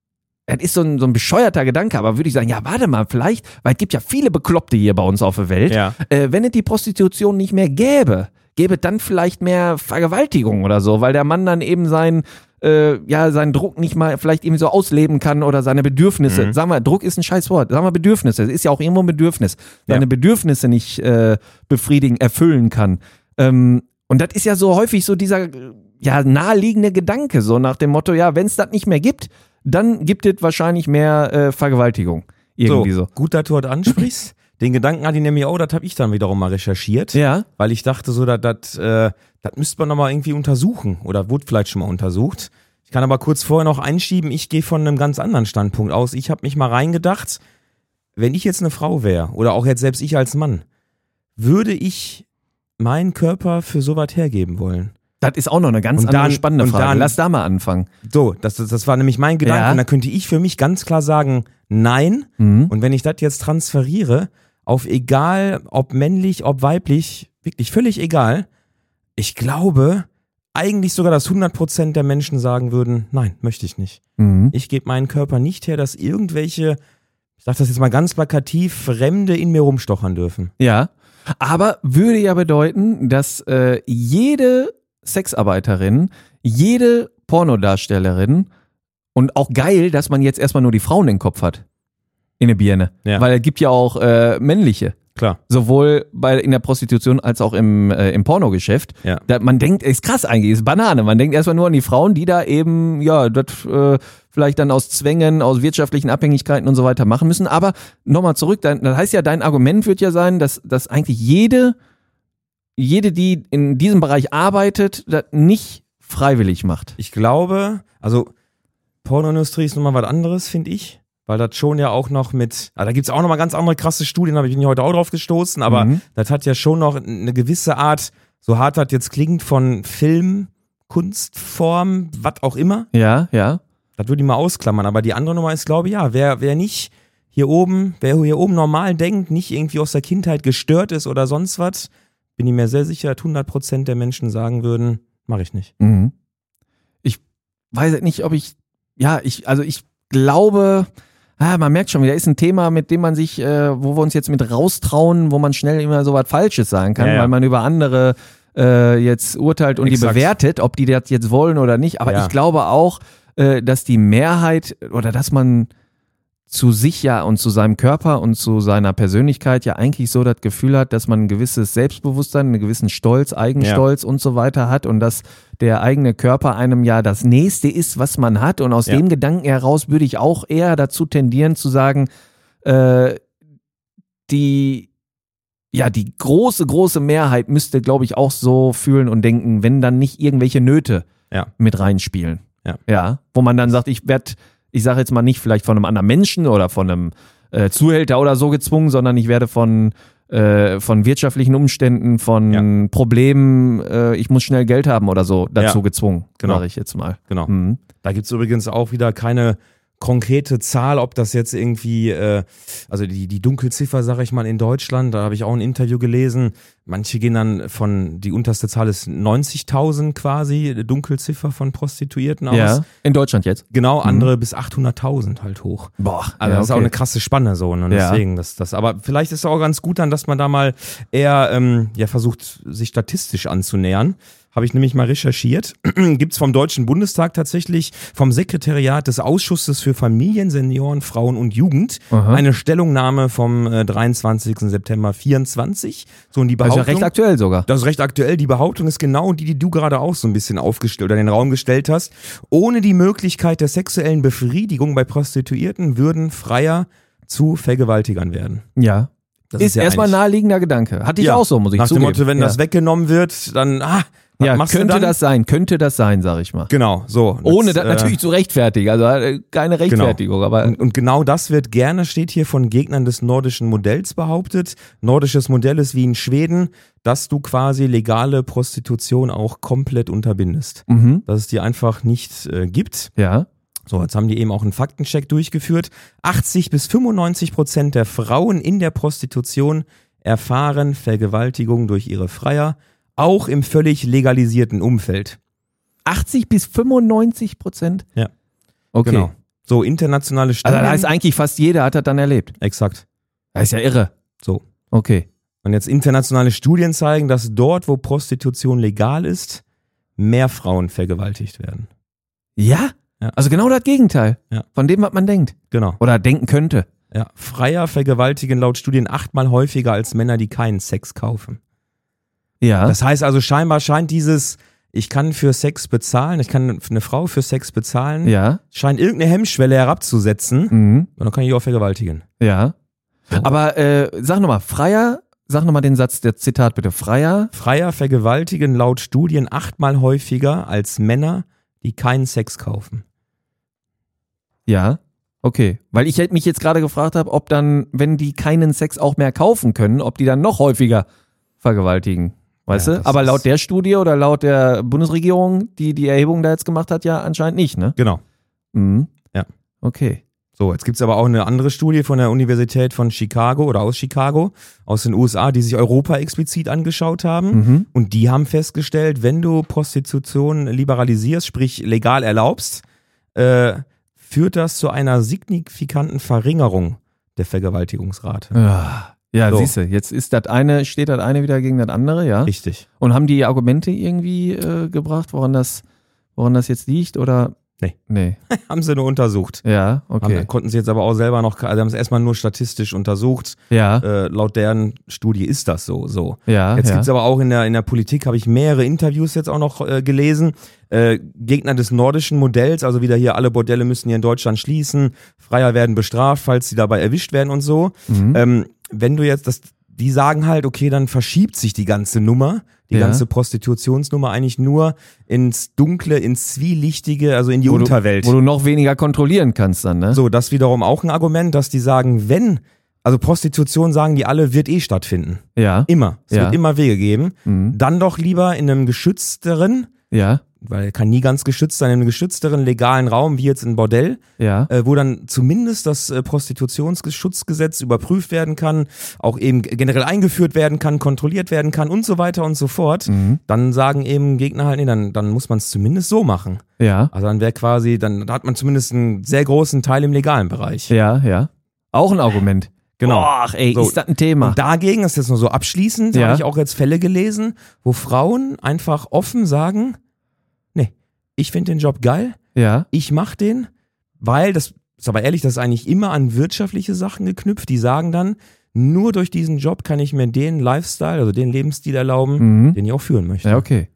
Speaker 1: das ist so ein, so ein bescheuerter Gedanke, aber würde ich sagen, ja, warte mal, vielleicht, weil es gibt ja viele Bekloppte hier bei uns auf der Welt,
Speaker 2: Ja.
Speaker 1: äh, wenn es die Prostitution nicht mehr gäbe, gäbe es dann vielleicht mehr Vergewaltigung oder so, weil der Mann dann eben sein, äh, ja, seinen Druck nicht mal vielleicht irgendwie so ausleben kann oder seine Bedürfnisse,
Speaker 2: Mhm.
Speaker 1: sagen wir, Druck ist ein scheiß Wort, sagen wir Bedürfnisse, es ist ja auch irgendwo ein Bedürfnis, seine
Speaker 2: Ja.
Speaker 1: Bedürfnisse nicht äh, befriedigen, erfüllen kann. Ähm, und das ist ja so häufig so dieser, äh, ja, naheliegende Gedanke, so nach dem Motto, ja, wenn es das nicht mehr gibt, dann gibt es wahrscheinlich mehr äh, Vergewaltigung. Irgendwie so.
Speaker 2: So, gut, dass du das ansprichst. Den Gedanken hatte ich nämlich auch, das habe ich dann wiederum mal recherchiert.
Speaker 1: Ja.
Speaker 2: Weil ich dachte so, das, das, äh, das müsste man nochmal irgendwie untersuchen. Oder wurde vielleicht schon mal untersucht. Ich kann aber kurz vorher noch einschieben, ich gehe von einem ganz anderen Standpunkt aus. Ich habe mich mal reingedacht, wenn ich jetzt eine Frau wäre, oder auch jetzt selbst ich als Mann, würde ich meinen Körper für sowas hergeben wollen?
Speaker 1: Das ist auch noch eine ganz
Speaker 2: Und
Speaker 1: andere
Speaker 2: dann-
Speaker 1: spannende
Speaker 2: und
Speaker 1: Frage.
Speaker 2: dann-
Speaker 1: Lass da mal anfangen.
Speaker 2: So, das, das, das war nämlich mein Gedanke.
Speaker 1: Ja.
Speaker 2: Und da könnte ich für mich ganz klar sagen, nein.
Speaker 1: Mhm.
Speaker 2: Und wenn ich das jetzt transferiere auf egal, ob männlich, ob weiblich, wirklich völlig egal, ich glaube, eigentlich sogar, dass hundert Prozent der Menschen sagen würden, nein, möchte ich nicht.
Speaker 1: Mhm.
Speaker 2: Ich gebe meinen Körper nicht her, dass irgendwelche, ich sag das jetzt mal ganz plakativ, Fremde in mir rumstochern dürfen.
Speaker 1: Ja, aber würde ja bedeuten, dass äh, jede Sexarbeiterin, jede Pornodarstellerin und auch geil, dass man jetzt erstmal nur die Frauen im Kopf hat. In der Birne.
Speaker 2: Ja.
Speaker 1: Weil es gibt ja auch äh, männliche.
Speaker 2: Klar.
Speaker 1: Sowohl bei, in der Prostitution als auch im, äh, im Pornogeschäft.
Speaker 2: Ja.
Speaker 1: Da, man denkt, ist krass eigentlich, ist Banane. Man denkt erstmal nur an die Frauen, die da eben, ja, das äh, vielleicht dann aus Zwängen, aus wirtschaftlichen Abhängigkeiten und so weiter machen müssen. Aber nochmal zurück, dein, das heißt ja, dein Argument wird ja sein, dass, dass eigentlich jede, jede, die in diesem Bereich arbeitet, das nicht freiwillig macht.
Speaker 2: Ich glaube, also Pornoindustrie ist nochmal was anderes, finde ich. Weil das schon ja auch noch mit, ah, da gibt's auch nochmal ganz andere krasse Studien, da bin ich heute auch drauf gestoßen, aber
Speaker 1: Mhm.
Speaker 2: das hat ja schon noch eine gewisse Art, so hart das jetzt klingt, von Film, Kunstform, was auch immer.
Speaker 1: Ja, ja.
Speaker 2: Das würde ich mal ausklammern, aber die andere Nummer ist, glaube ich, ja, wer, wer nicht hier oben, wer hier oben normal denkt, nicht irgendwie aus der Kindheit gestört ist oder sonst was, bin ich mir sehr sicher, dass hundert Prozent der Menschen sagen würden, mache ich nicht.
Speaker 1: Mhm. Ich weiß nicht, ob ich, ja, ich, also ich glaube, ah, man merkt schon wieder, ist ein Thema, mit dem man sich, äh, wo wir uns jetzt mit raustrauen, wo man schnell immer so was Falsches sagen kann,
Speaker 2: Ja, ja.
Speaker 1: weil man über andere äh, jetzt urteilt und
Speaker 2: Exakt.
Speaker 1: die bewertet, ob die das jetzt wollen oder nicht. Aber
Speaker 2: Ja.
Speaker 1: ich glaube auch, äh, dass die Mehrheit oder dass man zu sich ja und zu seinem Körper und zu seiner Persönlichkeit ja eigentlich so das Gefühl hat, dass man ein gewisses Selbstbewusstsein, einen gewissen Stolz, Eigenstolz und so weiter hat und dass der eigene Körper einem ja das Nächste ist, was man hat. Und aus
Speaker 2: Ja.
Speaker 1: dem Gedanken heraus würde ich auch eher dazu tendieren zu sagen, äh, die, ja, die große, große Mehrheit müsste, glaube ich, auch so fühlen und denken, wenn dann nicht irgendwelche Nöte
Speaker 2: Ja.
Speaker 1: mit reinspielen.
Speaker 2: Ja.
Speaker 1: Ja, wo man dann sagt, ich werde, ich sage jetzt mal nicht vielleicht von einem anderen Menschen oder von einem äh, Zuhälter oder so gezwungen, sondern ich werde von äh, von wirtschaftlichen Umständen, von
Speaker 2: Ja.
Speaker 1: Problemen, äh, ich muss schnell Geld haben oder so dazu
Speaker 2: Ja.
Speaker 1: gezwungen,
Speaker 2: Genau.
Speaker 1: sage ich jetzt mal.
Speaker 2: Genau.
Speaker 1: Mhm.
Speaker 2: Da gibt's übrigens auch wieder keine konkrete Zahl, ob das jetzt irgendwie, äh, also die, die Dunkelziffer, sage ich mal, in Deutschland, da habe ich auch ein Interview gelesen, manche gehen dann von, die unterste Zahl ist neunzigtausend quasi, die Dunkelziffer von Prostituierten aus.
Speaker 1: Ja, in Deutschland jetzt.
Speaker 2: Genau, andere bis achthunderttausend halt hoch.
Speaker 1: Boah,
Speaker 2: Also
Speaker 1: ja,
Speaker 2: das ist auch
Speaker 1: okay.
Speaker 2: eine krasse Spanne so. Und
Speaker 1: Ja.
Speaker 2: deswegen, das, das, aber vielleicht ist es auch ganz gut dann, dass man da mal eher ähm, ja, versucht, sich statistisch anzunähern. Habe ich nämlich mal recherchiert. Gibt's vom Deutschen Bundestag tatsächlich vom Sekretariat des Ausschusses für Familien, Senioren, Frauen und Jugend
Speaker 1: Aha.
Speaker 2: eine Stellungnahme vom äh, dreiundzwanzigsten September vierundzwanzig. So, und die
Speaker 1: Das ist
Speaker 2: Behauptung,
Speaker 1: ja recht aktuell sogar.
Speaker 2: das ist recht aktuell. Die Behauptung ist genau die, die du gerade auch so ein bisschen aufgestellt oder in den Raum gestellt hast. Ohne die Möglichkeit der sexuellen Befriedigung bei Prostituierten würden Freier zu Vergewaltigern werden.
Speaker 1: Ja.
Speaker 2: Das
Speaker 1: Ist,
Speaker 2: ja
Speaker 1: erstmal ein
Speaker 2: eigentlich-
Speaker 1: naheliegender Gedanke. Hatte ich
Speaker 2: Ja,
Speaker 1: auch so, muss ich
Speaker 2: Nach dem
Speaker 1: zugeben.
Speaker 2: Motto, wenn
Speaker 1: ja.
Speaker 2: das weggenommen wird, dann, ah, Was
Speaker 1: Ja,
Speaker 2: machst du
Speaker 1: könnte
Speaker 2: dann?
Speaker 1: das sein, könnte das sein, sag ich mal.
Speaker 2: Genau, so.
Speaker 1: Ohne das
Speaker 2: äh,
Speaker 1: natürlich zu rechtfertigen, also äh, keine Rechtfertigung, aber
Speaker 2: Und, und genau das wird gerne, steht hier von Gegnern des nordischen Modells behauptet. Nordisches Modell ist wie in Schweden, dass du quasi legale Prostitution auch komplett unterbindest.
Speaker 1: mhm.
Speaker 2: Dass es die einfach nicht äh, gibt.
Speaker 1: ja.
Speaker 2: So, jetzt haben die eben auch einen Faktencheck durchgeführt. achtzig bis fünfundneunzig Prozent der Frauen in der Prostitution erfahren Vergewaltigung durch ihre Freier, auch im völlig legalisierten Umfeld.
Speaker 1: achtzig bis fünfundneunzig Prozent?
Speaker 2: Ja.
Speaker 1: Okay.
Speaker 2: Genau. So, internationale
Speaker 1: Also
Speaker 2: Studien.
Speaker 1: da ist eigentlich fast jeder hat das dann erlebt.
Speaker 2: Exakt.
Speaker 1: Das ist ja irre.
Speaker 2: So.
Speaker 1: Okay.
Speaker 2: Und jetzt internationale Studien zeigen, dass dort, wo Prostitution legal ist, mehr Frauen vergewaltigt werden.
Speaker 1: Ja?
Speaker 2: Ja.
Speaker 1: Also genau das Gegenteil
Speaker 2: Ja.
Speaker 1: von dem, was man denkt.
Speaker 2: Genau.
Speaker 1: Oder denken könnte.
Speaker 2: Ja. Freier vergewaltigen laut Studien achtmal häufiger als Männer, die keinen Sex kaufen.
Speaker 1: Ja.
Speaker 2: Das heißt also, scheinbar scheint dieses, ich kann für Sex bezahlen, ich kann eine Frau für Sex bezahlen,
Speaker 1: ja.
Speaker 2: scheint irgendeine Hemmschwelle herabzusetzen
Speaker 1: Mhm.
Speaker 2: und dann kann ich auch vergewaltigen.
Speaker 1: Ja. Aber äh, sag nochmal, Freier, sag nochmal den Satz, der Zitat bitte. Freier.
Speaker 2: Freier vergewaltigen laut Studien achtmal häufiger als Männer, die keinen Sex kaufen.
Speaker 1: Ja. Okay. Weil ich mich jetzt gerade gefragt habe, ob dann, wenn die keinen Sex auch mehr kaufen können, ob die dann noch häufiger vergewaltigen. Weißt
Speaker 2: Ja,
Speaker 1: du?
Speaker 2: das
Speaker 1: Aber
Speaker 2: ist-
Speaker 1: laut der Studie oder laut der Bundesregierung, die die Erhebung da jetzt gemacht hat, ja anscheinend nicht, ne?
Speaker 2: Genau.
Speaker 1: Mhm.
Speaker 2: Ja.
Speaker 1: Okay.
Speaker 2: So, jetzt gibt's aber auch eine andere Studie von der Universität von Chicago oder aus Chicago, aus den U S A, die sich Europa explizit angeschaut haben.
Speaker 1: Mhm.
Speaker 2: Und die haben festgestellt, wenn du Prostitution liberalisierst, sprich legal erlaubst, äh, führt das zu einer signifikanten Verringerung der Vergewaltigungsrate.
Speaker 1: Ja, ja
Speaker 2: So.
Speaker 1: siehst du, jetzt ist das eine, steht das eine wieder gegen das andere, ja?
Speaker 2: Richtig.
Speaker 1: Und haben die Argumente irgendwie äh, gebracht, woran das, woran das jetzt liegt, oder?
Speaker 2: Nee.
Speaker 1: Nee.
Speaker 2: Haben sie nur untersucht.
Speaker 1: Ja, okay.
Speaker 2: Haben, konnten sie jetzt aber auch selber noch, also haben es erstmal nur statistisch untersucht.
Speaker 1: Ja,
Speaker 2: Äh, laut deren Studie ist das so. so.
Speaker 1: ja,
Speaker 2: Jetzt
Speaker 1: ja.
Speaker 2: gibt's aber auch in der, in der Politik, habe ich mehrere Interviews jetzt auch noch äh, gelesen. Äh, Gegner des nordischen Modells, also wieder hier, alle Bordelle müssen hier in Deutschland schließen, Freier werden bestraft, falls sie dabei erwischt werden und so.
Speaker 1: Mhm.
Speaker 2: Ähm, wenn du jetzt das, die sagen halt, okay, dann verschiebt sich die ganze Nummer, die
Speaker 1: Ja.
Speaker 2: ganze Prostitutionsnummer eigentlich nur ins Dunkle, ins Zwielichtige, also in die
Speaker 1: wo du,
Speaker 2: Unterwelt.
Speaker 1: Wo du noch weniger kontrollieren kannst dann, ne?
Speaker 2: So, das wiederum auch ein Argument, dass die sagen, wenn, also Prostitution sagen die alle, wird eh stattfinden.
Speaker 1: Ja,
Speaker 2: Immer. Es
Speaker 1: Ja.
Speaker 2: wird immer Wege geben.
Speaker 1: Mhm.
Speaker 2: Dann doch lieber in einem geschützteren,
Speaker 1: ja,
Speaker 2: weil er kann nie ganz geschützt sein, in einem geschützteren legalen Raum, wie jetzt ein Bordell,
Speaker 1: ja,
Speaker 2: äh, wo dann zumindest das äh, Prostitutionsschutzgesetz überprüft werden kann, auch eben generell eingeführt werden kann, kontrolliert werden kann und so weiter und so fort.
Speaker 1: mhm.
Speaker 2: Dann sagen eben Gegner halt, nee, dann, dann muss man es zumindest so machen.
Speaker 1: ja,
Speaker 2: Also dann wäre quasi, dann da hat man zumindest einen sehr großen Teil im legalen Bereich.
Speaker 1: ja, ja. Auch ein Argument.
Speaker 2: Genau.
Speaker 1: Ach, ey,
Speaker 2: So.
Speaker 1: ist das ein Thema?
Speaker 2: Und dagegen, das ist jetzt nur so abschließend,
Speaker 1: Ja.
Speaker 2: habe ich auch jetzt Fälle gelesen, wo Frauen einfach offen sagen, nee, ich finde den Job geil,
Speaker 1: Ja,
Speaker 2: ich mache den, weil, das ist aber ehrlich, das ist eigentlich immer an wirtschaftliche Sachen geknüpft, die sagen dann, nur durch diesen Job kann ich mir den Lifestyle, also den Lebensstil erlauben,
Speaker 1: mhm.
Speaker 2: den ich auch führen möchte.
Speaker 1: Ja, okay.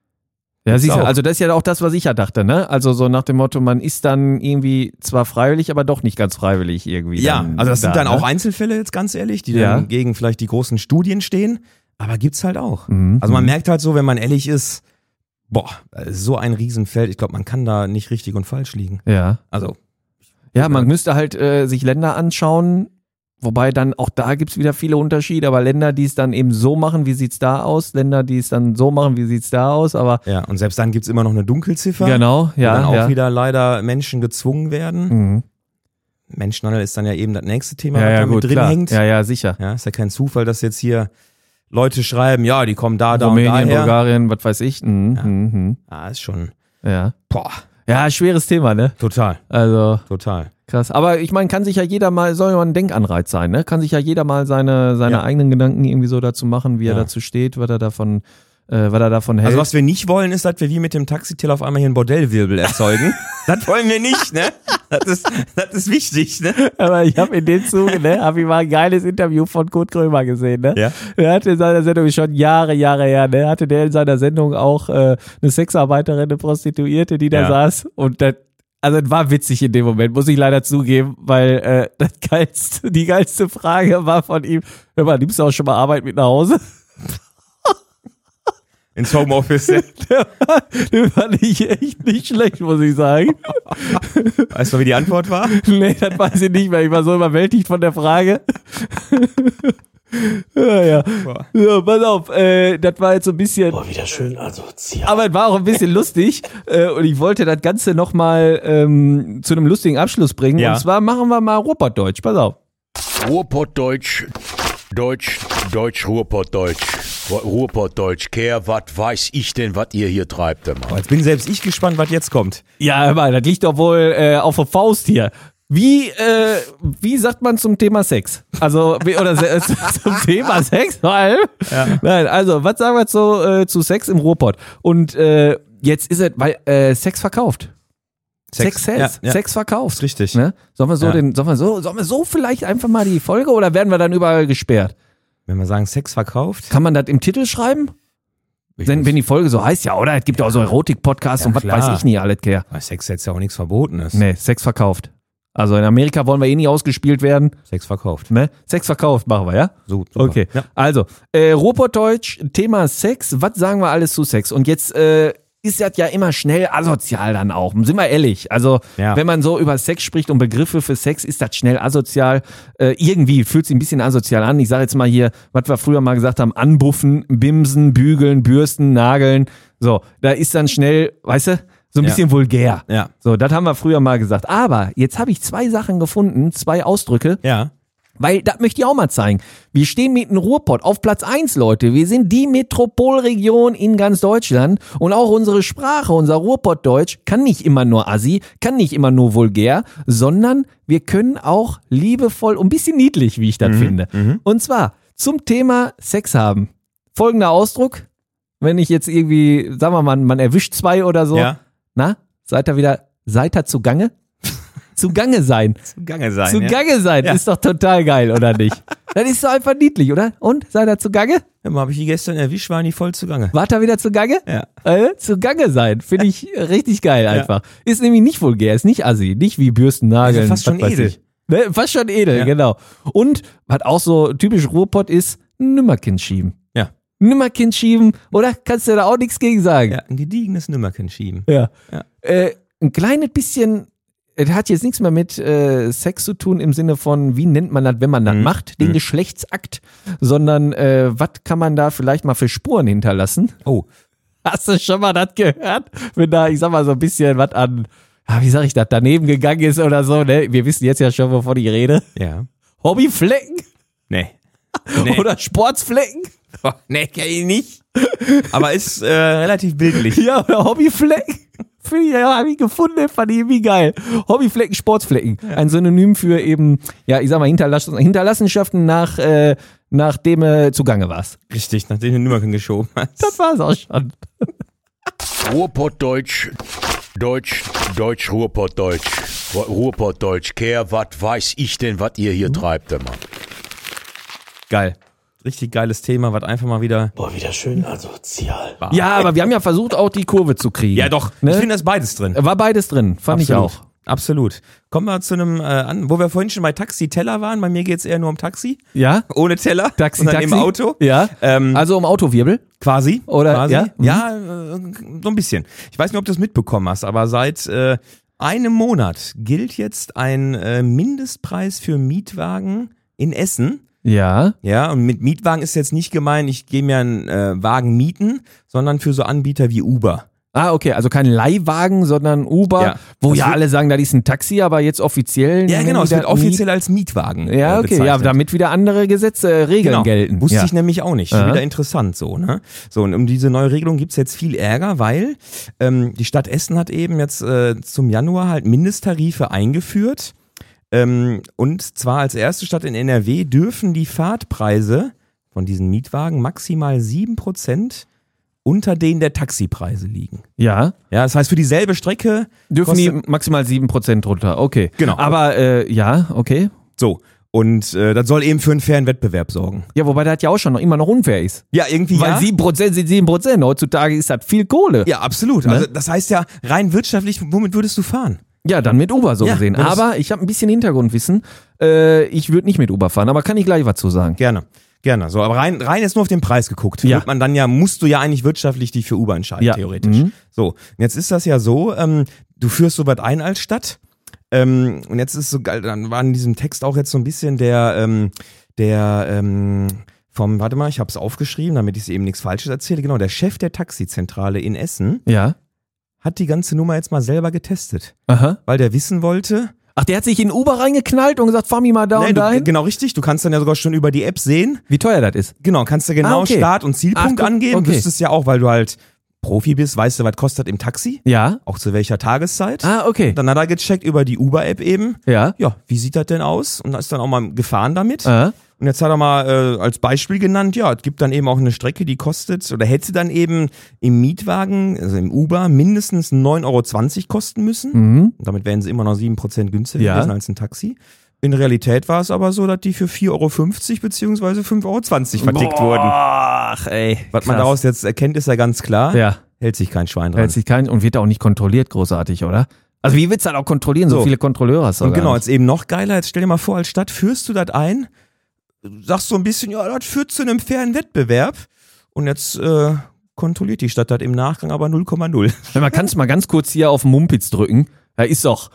Speaker 1: Ja,
Speaker 2: Gibt's
Speaker 1: siehst du,
Speaker 2: auch.
Speaker 1: also das ist ja auch das, was ich ja dachte, ne? Also so nach dem Motto, man ist dann irgendwie zwar freiwillig, aber doch nicht ganz freiwillig irgendwie.
Speaker 2: Ja,
Speaker 1: dann
Speaker 2: also das sind
Speaker 1: da,
Speaker 2: dann
Speaker 1: ne?
Speaker 2: auch Einzelfälle jetzt ganz ehrlich, die
Speaker 1: Ja.
Speaker 2: dann gegen vielleicht die großen Studien stehen, aber gibt's halt auch.
Speaker 1: Mhm.
Speaker 2: Also man merkt halt so, wenn man ehrlich ist, boah, so ein Riesenfeld, ich glaube, man kann da nicht richtig und falsch liegen.
Speaker 1: Ja.
Speaker 2: Also,
Speaker 1: Ja, man müsste halt äh, sich Länder anschauen, wobei dann auch da gibt's wieder viele Unterschiede, aber Länder, die es dann eben so machen, wie sieht's da aus? Länder, die es dann so machen, wie sieht's da aus? Aber
Speaker 2: ja, und selbst dann gibt's immer noch eine Dunkelziffer,
Speaker 1: genau,
Speaker 2: wo
Speaker 1: ja,
Speaker 2: dann auch
Speaker 1: ja.
Speaker 2: wieder leider Menschen gezwungen werden.
Speaker 1: Mhm.
Speaker 2: Menschenhandel ist dann ja eben das nächste Thema,
Speaker 1: Ja,
Speaker 2: was
Speaker 1: ja,
Speaker 2: da
Speaker 1: gut,
Speaker 2: mit drin
Speaker 1: klar.
Speaker 2: hängt.
Speaker 1: Ja, ja, sicher.
Speaker 2: Ja, ist ja kein Zufall, dass jetzt hier Leute schreiben, ja, die kommen da, da
Speaker 1: Rumänien,
Speaker 2: und daher.
Speaker 1: Bulgarien, was weiß ich. Mhm.
Speaker 2: Ja.
Speaker 1: Mhm.
Speaker 2: Ah, ist schon,
Speaker 1: Ja.
Speaker 2: boah,
Speaker 1: Ja, schweres Thema, ne?
Speaker 2: total,
Speaker 1: Also
Speaker 2: total.
Speaker 1: krass. Aber ich meine, kann sich ja jeder mal, soll ja mal ein Denkanreiz sein, ne? Kann sich ja jeder mal seine, seine
Speaker 2: Ja.
Speaker 1: eigenen Gedanken irgendwie so dazu machen, wie er
Speaker 2: Ja.
Speaker 1: dazu steht, was er davon, äh, was er davon hält.
Speaker 2: Also was wir nicht wollen, ist, dass wir wie mit dem Taxitier auf einmal hier einen Bordellwirbel erzeugen. Das wollen wir nicht, ne? Das ist, das ist wichtig, ne?
Speaker 1: Aber ich habe in dem Zuge, ne, habe ich mal ein geiles Interview von Kurt Krömer gesehen, ne?
Speaker 2: Ja.
Speaker 1: Der hatte in seiner Sendung schon Jahre, Jahre her, ne? Hatte der in seiner Sendung auch äh, eine Sexarbeiterin, eine Prostituierte, die da
Speaker 2: Ja.
Speaker 1: saß und das, also es war witzig in dem Moment, muss ich leider zugeben, weil äh, das geilste, die geilste Frage war von ihm, hör mal, nimmst du auch schon mal Arbeit mit nach Hause?
Speaker 2: ins Homeoffice.
Speaker 1: Den fand ich echt nicht schlecht, muss ich sagen.
Speaker 2: Weißt du, wie die Antwort war?
Speaker 1: Nee, das weiß ich nicht mehr. Ich war so überwältigt von der Frage. Ja, ja. Ja, pass auf, äh, das war jetzt so ein bisschen...
Speaker 4: Boah, wieder schön asozial.
Speaker 1: Aber es war auch ein bisschen lustig äh, und ich wollte das Ganze nochmal ähm, zu einem lustigen Abschluss bringen.
Speaker 2: Ja.
Speaker 1: Und zwar machen wir mal Ruhrpottdeutsch, pass auf.
Speaker 3: Ruhrpottdeutsch, Deutsch, Deutsch, Ruhrpottdeutsch. Ruhrpottdeutsch, Kerr, was weiß ich denn, was ihr hier treibt, Mann?
Speaker 2: Jetzt bin selbst ich gespannt, was jetzt kommt.
Speaker 1: Ja, aber das liegt doch wohl äh, auf der Faust hier. Wie, äh, wie sagt man zum Thema Sex? Also, wie, oder se- zum Thema Sex vor allem?
Speaker 2: Ja.
Speaker 1: Nein, also, was sagen wir zu, äh, zu Sex im Ruhrpott? Und äh, jetzt ist es, weil äh, Sex verkauft. Sex, Sex sells.
Speaker 2: Ja, ja.
Speaker 1: Sex verkauft.
Speaker 2: Richtig.
Speaker 1: Ne? Sollen wir so
Speaker 2: Ja.
Speaker 1: den, sollen wir so, sollen wir so vielleicht einfach mal die Folge oder werden wir dann überall gesperrt?
Speaker 2: Wenn wir sagen, Sex verkauft.
Speaker 1: Kann man das im Titel schreiben? Wenn, wenn die Folge so heißt, ja, oder? Es gibt ja auch so Erotik-Podcasts
Speaker 2: Ja,
Speaker 1: und was
Speaker 2: klar.
Speaker 1: weiß ich nicht alles, Kerr.
Speaker 2: Weil Sex jetzt ja auch nichts Verbotenes.
Speaker 1: Nee, Sex verkauft. Also in Amerika wollen wir eh nie ausgespielt werden.
Speaker 2: Sex verkauft.
Speaker 1: Ne? Sex verkauft machen wir, ja?
Speaker 2: So, super.
Speaker 1: Okay.
Speaker 2: Ja.
Speaker 1: Also, äh, Ruhrpottdeutsch, Thema Sex. Was sagen wir alles zu Sex? Und jetzt äh, ist das ja immer schnell asozial dann auch. Sind wir ehrlich. Also,
Speaker 2: Ja.
Speaker 1: wenn man so über Sex spricht und Begriffe für Sex, ist das schnell asozial. Äh, irgendwie fühlt sich ein bisschen asozial an. Ich sage jetzt mal hier, was wir früher mal gesagt haben, anbuffen, bimsen, bügeln, bürsten, nageln. So, da ist dann schnell, weißt du, so ein
Speaker 2: Ja.
Speaker 1: bisschen vulgär.
Speaker 2: Ja.
Speaker 1: So, das haben wir früher mal gesagt. Aber jetzt habe ich zwei Sachen gefunden, zwei Ausdrücke,
Speaker 2: Ja.
Speaker 1: weil das möchte ich auch mal zeigen. Wir stehen mit dem Ruhrpott auf Platz eins, Leute. Wir sind die Metropolregion in ganz Deutschland und auch unsere Sprache, unser Ruhrpottdeutsch kann nicht immer nur assi, kann nicht immer nur vulgär, sondern wir können auch liebevoll und ein bisschen niedlich, wie ich das finde. Und zwar zum Thema Sex haben. Folgender Ausdruck, wenn ich jetzt irgendwie, sagen wir mal, man erwischt zwei oder so.
Speaker 2: Ja.
Speaker 1: Na, seid ihr wieder, seid ihr zugange? Zugange sein.
Speaker 2: Zugange sein.
Speaker 1: Zugange sein
Speaker 2: Ja.
Speaker 1: ist doch total geil, oder nicht? Das ist doch einfach niedlich, oder? Und? Seid ihr zugange?
Speaker 2: Ja, habe ich die gestern erwischt, waren die voll zugange.
Speaker 1: Wart ihr wieder zugange?
Speaker 2: Ja.
Speaker 1: Äh, zugange sein, finde ich richtig geil einfach. Ist nämlich nicht vulgär, ist nicht assi, nicht wie Bürsten, Nageln.
Speaker 2: Also fast schon
Speaker 1: was weiß
Speaker 2: edel.
Speaker 1: ich. Ne? Fast schon edel,
Speaker 2: Ja.
Speaker 1: genau. Und, was auch so typisch Ruhrpott ist, ein Nimmerkind schieben.
Speaker 2: Ja.
Speaker 1: Nimmerkind schieben, oder? Kannst du da auch nichts gegen sagen?
Speaker 2: Ja, ein gediegenes Nimmerchen schieben.
Speaker 1: Ja.
Speaker 2: Ja.
Speaker 1: Äh, ein kleines bisschen, es hat jetzt nichts mehr mit äh, Sex zu tun im Sinne von, wie nennt man das, wenn man das
Speaker 2: Mhm.
Speaker 1: macht, den
Speaker 2: Mhm.
Speaker 1: Geschlechtsakt, sondern äh, was kann man da vielleicht mal für Spuren hinterlassen?
Speaker 2: Oh,
Speaker 1: Hast du schon mal das gehört? Wenn da, ich sag mal, so ein bisschen was an, ja, wie sag ich das, daneben gegangen ist oder so, ne? Wir wissen jetzt ja schon, wovon ich rede.
Speaker 2: ja.
Speaker 1: Hobbyflecken
Speaker 2: Nee. Nee.
Speaker 1: oder Sportsflecken?
Speaker 2: nee, kenn ich nicht. Aber ist äh, relativ bildlich.
Speaker 1: Ja, oder Hobbyflecken. Finde ich, ja, hab ich gefunden, fand ich irgendwie geil. Hobbyflecken, Sportsflecken. Ein Synonym für eben, ja, ich sag mal, Hinterlassen, Hinterlassenschaften nach, äh, nachdem du zugange warst.
Speaker 2: Richtig, nachdem du Nimmerchen geschoben hast.
Speaker 1: Das war's auch schon.
Speaker 3: Ruhrpottdeutsch, Deutsch, Deutsch, Ruhrpottdeutsch. Ruhrpottdeutsch, Kerr, was weiß ich denn, was ihr hier treibt, Mann?
Speaker 2: Geil. Richtig geiles Thema, was einfach mal wieder.
Speaker 4: Boah, wieder schön asozial.
Speaker 2: war.
Speaker 1: Ja, aber wir haben ja versucht, auch die Kurve zu kriegen.
Speaker 2: Ja, doch.
Speaker 1: Ne?
Speaker 2: Ich finde, das beides drin.
Speaker 1: War beides drin, fand
Speaker 2: Absolut.
Speaker 1: ich auch.
Speaker 2: Absolut. Kommen wir zu einem, äh, an, wo wir vorhin schon bei Taxi-Teller waren. Bei mir geht's eher nur um Taxi.
Speaker 1: Ja?
Speaker 2: Ohne Teller.
Speaker 1: Taxi,
Speaker 2: und dann
Speaker 1: Taxi.
Speaker 2: im Auto.
Speaker 1: Ja.
Speaker 2: Ähm,
Speaker 1: Also um Autowirbel?
Speaker 2: Quasi.
Speaker 1: Oder-
Speaker 2: quasi.
Speaker 1: ja? Mhm.
Speaker 2: Ja, äh, so ein bisschen. Ich weiß nicht, ob du das mitbekommen hast, aber seit äh, einem Monat gilt jetzt ein äh, Mindestpreis für Mietwagen in Essen.
Speaker 1: Ja.
Speaker 2: Ja, und mit Mietwagen ist jetzt nicht gemeint, ich gehe mir einen äh, Wagen mieten, sondern für so Anbieter wie Uber.
Speaker 1: Ah, okay, also kein Leihwagen, sondern Uber,
Speaker 2: Ja.
Speaker 1: wo
Speaker 2: Das
Speaker 1: ja
Speaker 2: wird-
Speaker 1: alle sagen, das ist ein Taxi, aber jetzt offiziell.
Speaker 2: Ja,
Speaker 1: nennen
Speaker 2: genau,
Speaker 1: die
Speaker 2: es wird
Speaker 1: das
Speaker 2: offiziell als Mietwagen
Speaker 1: Miet- Ja,
Speaker 2: äh,
Speaker 1: okay, ja,
Speaker 2: bezeichnet.
Speaker 1: damit wieder andere Gesetze, äh, Regeln
Speaker 2: Genau,
Speaker 1: gelten.
Speaker 2: wusste
Speaker 1: ja.
Speaker 2: ich nämlich auch nicht.
Speaker 1: Aha.
Speaker 2: Wieder interessant so, ne? So, und um diese neue Regelung gibt's jetzt viel Ärger, weil ähm, die Stadt Essen hat eben jetzt äh, zum Januar halt Mindesttarife eingeführt. Ähm, und zwar als erste Stadt in N R W dürfen die Fahrtpreise von diesen Mietwagen maximal sieben Prozent unter denen der Taxipreise liegen.
Speaker 1: Ja,
Speaker 2: Ja, das heißt, für dieselbe Strecke
Speaker 1: dürfen die
Speaker 2: kostet-
Speaker 1: maximal sieben Prozent runter, okay.
Speaker 2: Genau.
Speaker 1: Aber, äh, ja, okay.
Speaker 2: so. Und äh, das soll eben für einen fairen Wettbewerb sorgen.
Speaker 1: Ja, wobei das ja auch schon noch immer noch unfair ist.
Speaker 2: Ja, irgendwie
Speaker 1: Weil
Speaker 2: ja.
Speaker 1: sieben Prozent sind sieben Prozent. Heutzutage ist das viel Kohle.
Speaker 2: Ja, absolut.
Speaker 1: Ne?
Speaker 2: Also das heißt ja, rein wirtschaftlich, womit würdest du fahren?
Speaker 1: Ja, dann mit Uber so
Speaker 2: Ja,
Speaker 1: gesehen.
Speaker 2: das-
Speaker 1: Aber ich habe ein bisschen Hintergrundwissen. Äh, ich würde nicht mit Uber fahren, aber kann ich gleich was zu sagen.
Speaker 2: Gerne. Gerne. So, aber rein, rein ist nur auf den Preis geguckt.
Speaker 1: Ja.
Speaker 2: Wird man dann ja, musst du ja eigentlich wirtschaftlich dich für Uber entscheiden,
Speaker 1: Ja.
Speaker 2: theoretisch.
Speaker 1: Mhm.
Speaker 2: So, und jetzt ist das ja so, ähm, du führst so was ein als Stadt. Ähm, und jetzt ist so geil, dann war in diesem Text auch jetzt so ein bisschen der, ähm, der, ähm, vom, warte mal, ich habe es aufgeschrieben, damit ich eben nichts Falsches erzähle. Genau, der Chef der Taxizentrale in Essen
Speaker 1: Ja.
Speaker 2: hat die ganze Nummer jetzt mal selber getestet,
Speaker 1: Aha.
Speaker 2: weil der wissen wollte.
Speaker 1: Ach, der hat sich in Uber reingeknallt und gesagt, fahr mich mal da
Speaker 2: Nee,
Speaker 1: und
Speaker 2: du,
Speaker 1: dahin?
Speaker 2: genau richtig, du kannst dann ja sogar schon über die App sehen.
Speaker 1: Wie teuer das ist.
Speaker 2: Genau, kannst du genau
Speaker 1: Ah, okay.
Speaker 2: Start- und Zielpunkt
Speaker 1: Ach, guck,
Speaker 2: angeben.
Speaker 1: okay.
Speaker 2: Wüsstest ja auch, weil du halt Profi bist, weißt du, was kostet im Taxi,
Speaker 1: Ja.
Speaker 2: auch zu welcher Tageszeit.
Speaker 1: Ah, okay.
Speaker 2: Dann hat er gecheckt über die Uber-App eben.
Speaker 1: Ja.
Speaker 2: Ja, wie sieht das denn aus? Und ist dann auch mal gefahren damit.
Speaker 1: Ah.
Speaker 2: Und jetzt hat er mal äh, als Beispiel genannt, ja, es gibt dann eben auch eine Strecke, die kostet oder hätte dann eben im Mietwagen, also im Uber, mindestens neun Euro zwanzig kosten müssen.
Speaker 1: Mhm.
Speaker 2: Und damit wären sie immer noch sieben Prozent günstiger
Speaker 1: Ja.
Speaker 2: gewesen als ein Taxi. In Realität war es aber so, dass die für vier Euro fünfzig beziehungsweise fünf Euro zwanzig vertickt wurden.
Speaker 1: Ach, ey.
Speaker 2: Was man
Speaker 1: krass.
Speaker 2: daraus jetzt erkennt, ist ja ganz klar,
Speaker 1: Ja.
Speaker 2: hält sich kein Schwein dran.
Speaker 1: Hält sich kein und wird auch nicht kontrolliert, großartig, oder? Also wie willst du das auch kontrollieren? So,
Speaker 2: So.
Speaker 1: viele Kontrolleure hast du
Speaker 2: Und
Speaker 1: gar
Speaker 2: genau,
Speaker 1: nicht.
Speaker 2: jetzt eben noch geiler, jetzt stell dir mal vor, als Stadt führst du das ein, sagst so ein bisschen, ja, das führt zu einem fairen Wettbewerb und jetzt äh, kontrolliert die Stadt das im Nachgang aber null Komma null.
Speaker 1: Man kann es mal ganz kurz hier auf den Mumpitz drücken. Da ist doch.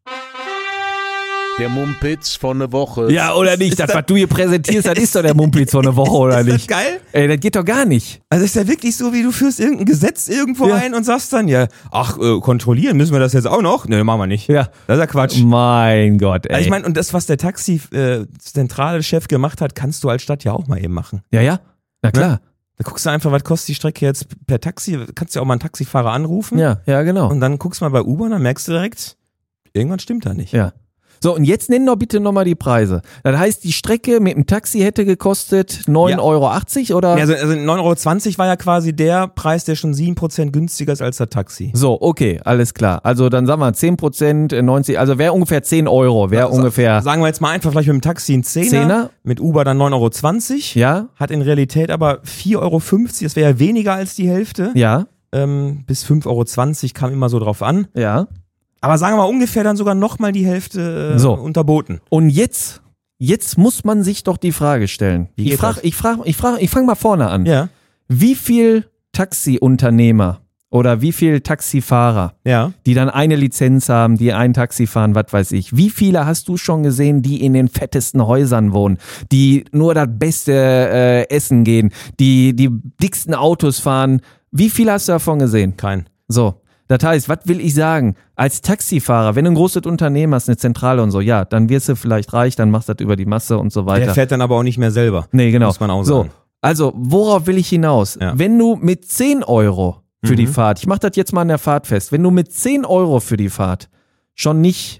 Speaker 3: Der Mumpitz von der Woche.
Speaker 1: Ja, oder nicht? Das, was du hier präsentierst, das ist doch der Mumpitz von der Woche, oder
Speaker 2: Ist das
Speaker 1: nicht?
Speaker 2: geil?
Speaker 1: Ey, das geht doch gar nicht.
Speaker 2: Also ist ja wirklich so, wie du führst irgendein Gesetz irgendwo
Speaker 1: Ja.
Speaker 2: ein und sagst dann, ja, ach, äh, kontrollieren müssen wir das jetzt auch noch? Ne, machen wir nicht.
Speaker 1: Ja.
Speaker 2: Das ist ja Quatsch.
Speaker 1: Mein Gott, ey.
Speaker 2: Also ich meine, und das, was der Taxi-Zentrale-Chef gemacht hat, kannst du als Stadt ja auch mal eben machen.
Speaker 1: ja, ja. Na klar.
Speaker 2: Da guckst du einfach, was kostet die Strecke jetzt per Taxi, kannst ja auch mal einen Taxifahrer anrufen.
Speaker 1: Ja, ja, genau.
Speaker 2: Und dann guckst du mal bei Uber und dann merkst du direkt, irgendwas stimmt da nicht.
Speaker 1: Ja. So, und jetzt nenn doch bitte nochmal die Preise. Das heißt, die Strecke mit dem Taxi hätte gekostet neun Euro achtzig oder?
Speaker 2: Ja, also, also neun Euro zwanzig war ja quasi der Preis, der schon sieben Prozent günstiger ist als der Taxi.
Speaker 1: So, okay, alles klar. Also dann sagen wir zehn Prozent, neunzig, also wäre ungefähr zehn Euro, wäre
Speaker 2: Also,
Speaker 1: ungefähr,
Speaker 2: Sagen wir jetzt mal einfach vielleicht mit dem Taxi ein Zehner,
Speaker 1: Zehner?
Speaker 2: mit Uber dann neun Euro zwanzig,
Speaker 1: ja,
Speaker 2: hat in Realität aber vier Euro fünfzig, das wäre ja weniger als die Hälfte,
Speaker 1: ja,
Speaker 2: ähm, bis fünf Euro zwanzig kam immer so drauf an.
Speaker 1: ja.
Speaker 2: Aber sagen wir mal ungefähr dann sogar nochmal die Hälfte äh,
Speaker 1: So.
Speaker 2: unterboten.
Speaker 1: Und jetzt, jetzt muss man sich doch die Frage stellen.
Speaker 2: Wie
Speaker 1: Ich
Speaker 2: geht
Speaker 1: frage,
Speaker 2: das?
Speaker 1: ich frage, ich frage, ich fange mal vorne an.
Speaker 2: Ja,
Speaker 1: Wie viel Taxiunternehmer oder wie viel Taxifahrer,
Speaker 2: ja.
Speaker 1: die dann eine Lizenz haben, die ein Taxi fahren, was weiß ich. Wie viele hast du schon gesehen, die in den fettesten Häusern wohnen, die nur das beste äh, Essen gehen, die die dicksten Autos fahren? Wie viele hast du davon gesehen?
Speaker 2: Kein.
Speaker 1: So, das heißt, was will ich sagen? Als Taxifahrer, wenn du ein großes Unternehmen hast, eine Zentrale und so, ja, dann wirst du vielleicht reich, dann machst du das über die Masse und so weiter.
Speaker 2: Der fährt dann aber auch nicht mehr selber.
Speaker 1: Nee, genau.
Speaker 2: Muss man auch
Speaker 1: so,
Speaker 2: sagen.
Speaker 1: also, worauf will ich hinaus?
Speaker 2: Ja.
Speaker 1: Wenn du mit zehn Euro für
Speaker 2: Mhm.
Speaker 1: die Fahrt, ich mach das jetzt mal an der Fahrt fest, wenn du mit zehn Euro für die Fahrt schon nicht,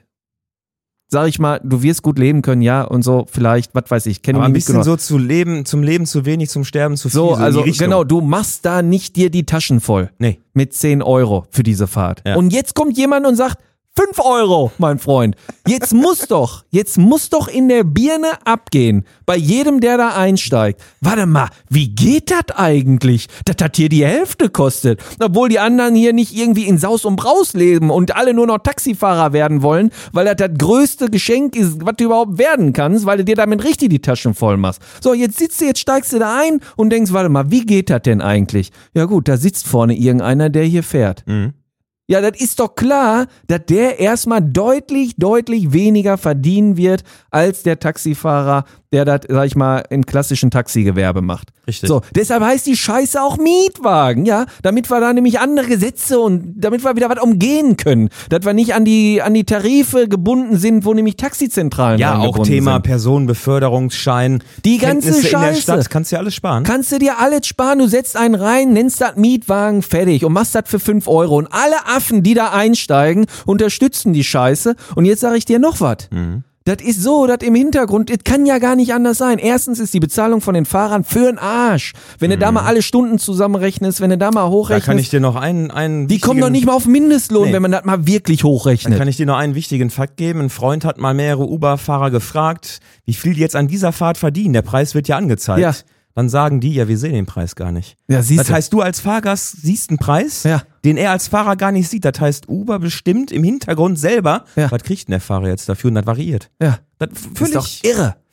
Speaker 1: sag ich mal, du wirst gut leben können, ja, und so, vielleicht, was weiß ich, kenne
Speaker 2: Aber
Speaker 1: ich
Speaker 2: ein
Speaker 1: nicht
Speaker 2: bisschen
Speaker 1: genau.
Speaker 2: so zu leben, zum Leben zu wenig, zum Sterben zu viel.
Speaker 1: So,
Speaker 2: in die
Speaker 1: also
Speaker 2: Richtung.
Speaker 1: genau, du machst da nicht dir die Taschen voll
Speaker 2: Nee.
Speaker 1: mit zehn Euro für diese Fahrt.
Speaker 2: Ja.
Speaker 1: Und jetzt kommt jemand und sagt, fünf Euro, mein Freund. Jetzt muss doch, jetzt muss doch in der Birne abgehen, bei jedem, der da einsteigt. Warte mal, wie geht das eigentlich, dass das hier die Hälfte kostet? Obwohl die anderen hier nicht irgendwie in Saus und Braus leben und alle nur noch Taxifahrer werden wollen, weil das das größte Geschenk ist, was du überhaupt werden kannst, weil du dir damit richtig die Taschen voll machst. So, jetzt sitzt du, jetzt steigst du da ein und denkst, warte mal, wie geht das denn eigentlich? Ja gut, da sitzt vorne irgendeiner, der hier fährt.
Speaker 2: Mhm.
Speaker 1: Ja, das ist doch klar, dass der erstmal deutlich, deutlich weniger verdienen wird als der Taxifahrer, der das, sag ich mal, im klassischen Taxigewerbe macht.
Speaker 2: Richtig.
Speaker 1: So, deshalb heißt die Scheiße auch Mietwagen, ja, damit wir da nämlich andere Gesetze und damit wir wieder was umgehen können, dass wir nicht an die an die Tarife gebunden sind, wo nämlich Taxizentralen
Speaker 2: Ja, auch
Speaker 1: angebunden
Speaker 2: Thema
Speaker 1: sind.
Speaker 2: Personenbeförderungsschein.
Speaker 1: Die ganze
Speaker 2: Kenntnisse in der
Speaker 1: Scheiße.
Speaker 2: Stadt, kannst du ja alles sparen.
Speaker 1: Kannst du dir alles sparen, du setzt einen rein, nennst das Mietwagen, fertig und machst das für fünf Euro. Und alle Affen, die da einsteigen, unterstützen die Scheiße. Und jetzt sage ich dir noch was.
Speaker 2: Mhm.
Speaker 1: Das ist so, das im Hintergrund, das kann ja gar nicht anders sein. Erstens ist die Bezahlung von den Fahrern für den Arsch. Wenn du da mal alle Stunden zusammenrechnest, wenn du da mal
Speaker 2: Da
Speaker 1: hochrechnest,
Speaker 2: kann ich dir noch einen, einen
Speaker 1: die kommen
Speaker 2: wichtigen-
Speaker 1: doch nicht mal auf Mindestlohn,
Speaker 2: Nee.
Speaker 1: wenn man das mal wirklich
Speaker 2: Dann
Speaker 1: hochrechnet.
Speaker 2: kann ich dir noch einen wichtigen Fakt geben. Ein Freund hat mal mehrere Uber-Fahrer gefragt, wie viel die jetzt an dieser Fahrt verdienen. Der Preis wird ja angezeigt.
Speaker 1: Ja.
Speaker 2: Dann sagen die, ja, wir sehen den Preis gar nicht.
Speaker 1: Ja, siehst
Speaker 2: Das
Speaker 1: du.
Speaker 2: heißt, du als Fahrgast siehst einen Preis,
Speaker 1: Ja.
Speaker 2: den er als Fahrer gar nicht sieht. Das heißt, Uber bestimmt im Hintergrund selber,
Speaker 1: Ja.
Speaker 2: was kriegt denn der Fahrer jetzt dafür? Und das variiert.
Speaker 1: Ja.
Speaker 2: Das
Speaker 1: Das
Speaker 2: völlig,
Speaker 1: ist doch irre.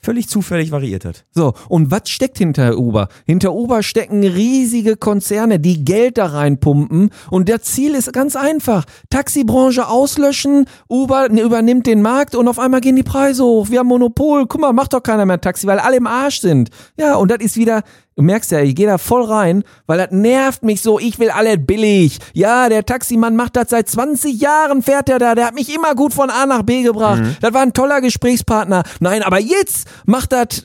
Speaker 2: völlig zufällig variiert hat.
Speaker 1: So, und was steckt hinter Uber? Hinter Uber stecken riesige Konzerne, die Geld da reinpumpen und der Ziel ist ganz einfach. Taxibranche auslöschen, Uber übernimmt den Markt und auf einmal gehen die Preise hoch. Wir haben Monopol, guck mal, macht doch keiner mehr Taxi, weil alle im Arsch sind. Ja, und das ist wieder... Du merkst ja, ich gehe da voll rein, weil das nervt mich so, ich will alles billig. Ja, der Taximann macht das seit zwanzig Jahren, fährt er da, der hat mich immer gut von A nach B gebracht. Mhm. Das war ein toller Gesprächspartner. Nein, aber jetzt macht das...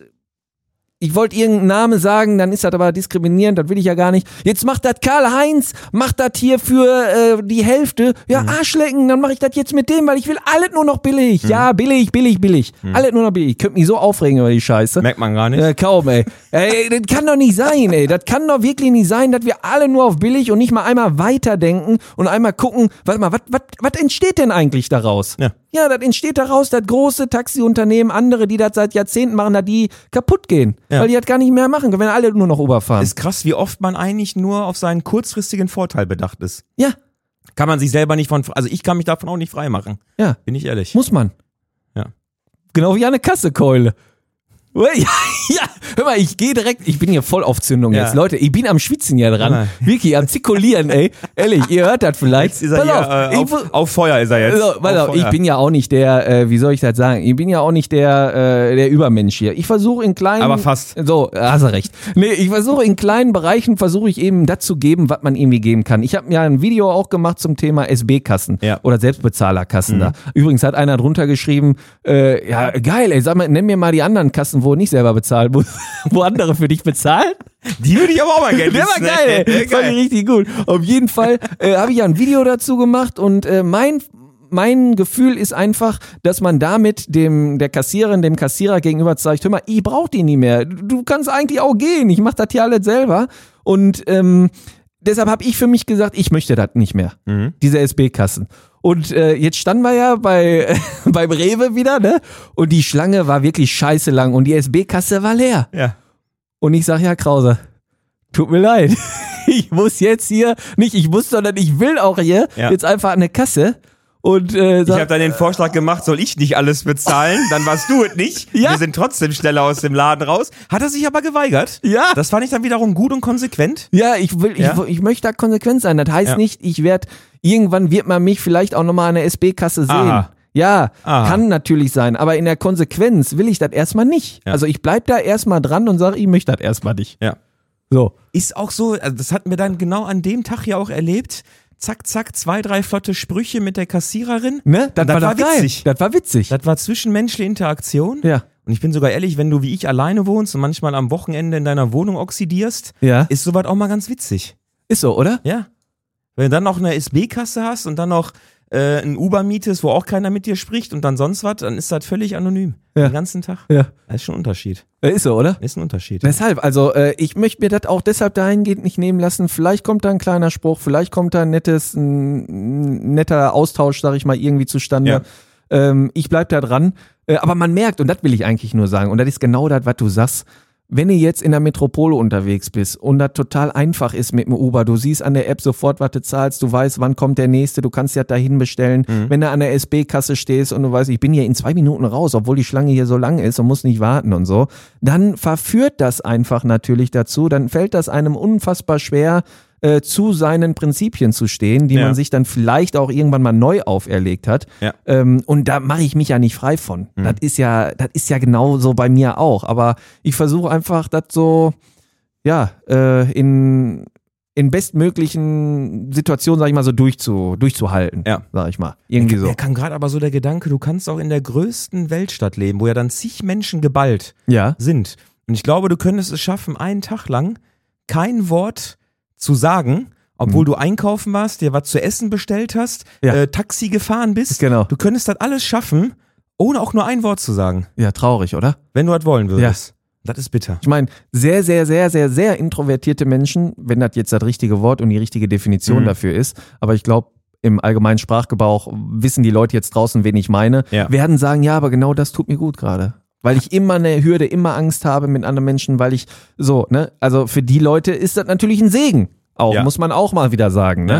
Speaker 1: Ich wollte irgendeinen Namen sagen, dann ist das aber diskriminierend, das will ich ja gar nicht. Jetzt macht das Karl-Heinz, macht das hier für äh, die Hälfte. Ja, mhm. Arschlecken, dann mache ich das jetzt mit dem, weil ich will alles nur noch billig. Mhm. Ja, billig, billig, billig. Mhm. Alles nur noch billig. Ich könnte mich so aufregen über die Scheiße.
Speaker 2: Merkt man gar nicht.
Speaker 1: Äh, kaum, ey. Ey, das kann doch nicht sein, ey. Das kann doch wirklich nicht sein, dass wir alle nur auf billig und nicht mal einmal weiterdenken und einmal gucken, warte mal, was, was, was entsteht denn eigentlich daraus?
Speaker 2: Ja.
Speaker 1: Ja, das entsteht daraus, dass große Taxiunternehmen, andere, die das seit Jahrzehnten machen, dass die kaputt gehen. Ja. Weil die das gar nicht mehr machen können, wenn alle nur noch Uber fahren.
Speaker 2: Ist krass, wie oft man eigentlich nur auf seinen kurzfristigen Vorteil bedacht ist.
Speaker 1: Ja.
Speaker 2: Kann man sich selber nicht von, also ich kann mich davon auch nicht frei machen.
Speaker 1: Ja.
Speaker 2: Bin ich ehrlich.
Speaker 1: Muss man.
Speaker 2: Ja.
Speaker 1: Genau wie eine Kassekeule. Ja, ja, hör mal, ich gehe direkt, ich bin hier voll auf Zündung ja. jetzt. Leute, ich bin am Schwitzen hier dran. Ja. Wirklich, am Zirkulieren, ey. Ehrlich, ihr hört das vielleicht.
Speaker 2: Jetzt ist er hier, auf, äh, auf, auf Feuer ist er jetzt.
Speaker 1: Also, pass auf, ich bin ja auch nicht der, äh, wie soll ich das sagen, ich bin ja auch nicht der, äh, der Übermensch hier. Ich versuche in kleinen...
Speaker 2: Aber fast.
Speaker 1: So, hast du recht. Nee, ich versuche in kleinen Bereichen, versuche ich eben das zu geben, was man irgendwie geben kann. Ich habe mir ein Video auch gemacht zum Thema S B-Kassen
Speaker 2: ja.
Speaker 1: oder Selbstbezahlerkassen
Speaker 2: mhm.
Speaker 1: da. Übrigens hat einer drunter geschrieben, äh, ja geil, ey, sag mal, nenn mir mal die anderen Kassen, wo nicht selber bezahlt Wo, wo andere für dich bezahlen?
Speaker 2: Die würde ich aber auch mal gerne
Speaker 1: wissen. Der war geil, ey. Fand ich richtig gut. Auf jeden Fall äh, habe ich ja ein Video dazu gemacht und äh, mein mein Gefühl ist einfach, dass man damit dem der Kassiererin, dem Kassierer gegenüber zeigt, hör mal, ich brauch die nie mehr. Du kannst eigentlich auch gehen. Ich mach das hier alles selber. Und ähm, deshalb habe ich für mich gesagt, ich möchte das nicht mehr. Mhm. Diese S B-Kassen. Und äh, jetzt standen wir ja bei äh, beim Rewe wieder, ne? Und die Schlange war wirklich scheiße lang und die S B-Kasse war leer.
Speaker 2: Ja.
Speaker 1: Und ich sag, ja, Krause, tut mir leid. Ich muss jetzt hier, nicht ich muss, sondern ich will auch hier ja. jetzt einfach eine Kasse. Und, äh,
Speaker 2: sag, ich habe dann den Vorschlag gemacht, soll ich nicht alles bezahlen? Dann warst du es nicht. Ja. Wir sind trotzdem schneller aus dem Laden raus. Hat er sich aber geweigert.
Speaker 1: Ja.
Speaker 2: Das fand ich dann wiederum gut und konsequent.
Speaker 1: Ja, ich will, ja. Ich, ich möchte da konsequent sein. Das heißt ja. nicht, ich werde, irgendwann wird man mich vielleicht auch nochmal an der S B-Kasse sehen. Aha. Ja, Aha. kann natürlich sein. Aber in der Konsequenz will ich das erstmal nicht. Ja. Also ich bleib da erstmal dran und sage, ich möchte das erstmal nicht.
Speaker 2: Ja.
Speaker 1: So.
Speaker 2: Ist auch so, also das hatten wir dann genau an dem Tag ja auch erlebt. Zack, zack, zwei, drei flotte Sprüche mit der Kassiererin.
Speaker 1: Ne? Das, das war, war
Speaker 2: witzig.
Speaker 1: Das war witzig.
Speaker 2: Das war zwischenmenschliche Interaktion.
Speaker 1: Ja.
Speaker 2: Und ich bin sogar ehrlich, wenn du wie ich alleine wohnst und manchmal am Wochenende in deiner Wohnung oxidierst,
Speaker 1: ja.
Speaker 2: ist sowas auch mal ganz witzig.
Speaker 1: Ist so, oder?
Speaker 2: Ja. Wenn du dann noch eine S B-Kasse hast und dann noch äh, ein Uber mietest, wo auch keiner mit dir spricht und dann sonst was, dann ist das völlig anonym.
Speaker 1: Ja.
Speaker 2: Den ganzen Tag.
Speaker 1: Ja.
Speaker 2: Das ist schon ein Unterschied.
Speaker 1: Ist so, oder?
Speaker 2: Ist ein Unterschied.
Speaker 1: Deshalb, also äh, ich möchte mir das auch deshalb dahingehend nicht nehmen lassen. Vielleicht kommt da ein kleiner Spruch, vielleicht kommt da ein nettes, ein, ein netter Austausch, sag ich mal, irgendwie zustande.
Speaker 2: Ja.
Speaker 1: Ähm, ich bleib da dran. Äh, aber man merkt, und das will ich eigentlich nur sagen, und das ist genau das, was du sagst, wenn du jetzt in der Metropole unterwegs bist und das total einfach ist mit dem Uber, du siehst an der App sofort, was du zahlst, du weißt, wann kommt der Nächste, du kannst ja dahin bestellen. Mhm. Wenn du an der S B-Kasse stehst und du weißt, ich bin hier in zwei Minuten raus, obwohl die Schlange hier so lang ist und muss nicht warten und so, dann verführt das einfach natürlich dazu, dann fällt das einem unfassbar schwer, äh, zu seinen Prinzipien zu stehen, die ja. man sich dann vielleicht auch irgendwann mal neu auferlegt hat.
Speaker 2: Ja.
Speaker 1: Ähm, und da mache ich mich ja nicht frei von. Mhm. Das ist ja, das ist ja genau so bei mir auch. Aber ich versuche einfach, das so, ja, äh, in in bestmöglichen Situationen, sag ich mal, so durchzu, durchzuhalten,
Speaker 2: ja.
Speaker 1: sag ich mal. Irgendwie so.
Speaker 2: Mir kam gerade aber so der Gedanke, du kannst auch in der größten Weltstadt leben, wo ja dann zig Menschen geballt
Speaker 1: ja.
Speaker 2: sind. Und ich glaube, du könntest es schaffen, einen Tag lang kein Wort zu sagen, obwohl mhm. du einkaufen warst, dir was zu essen bestellt hast,
Speaker 1: ja.
Speaker 2: äh, Taxi gefahren bist.
Speaker 1: Genau.
Speaker 2: Du könntest das alles schaffen, ohne auch nur ein Wort zu sagen.
Speaker 1: Ja, traurig, oder?
Speaker 2: Wenn du das wollen würdest.
Speaker 1: Ja.
Speaker 2: Das ist bitter.
Speaker 1: Ich meine, sehr, sehr, sehr, sehr, sehr introvertierte Menschen, wenn das jetzt das richtige Wort und die richtige Definition mhm. dafür ist, aber ich glaube, im allgemeinen Sprachgebrauch wissen die Leute jetzt draußen, wen ich meine,
Speaker 2: ja.
Speaker 1: werden sagen, ja, aber genau das tut mir gut gerade. Weil ich immer eine Hürde, immer Angst habe mit anderen Menschen, weil ich so, ne, also für die Leute ist das natürlich ein Segen. Auch,
Speaker 2: ja.
Speaker 1: muss man auch mal wieder sagen, ne?
Speaker 2: Ja.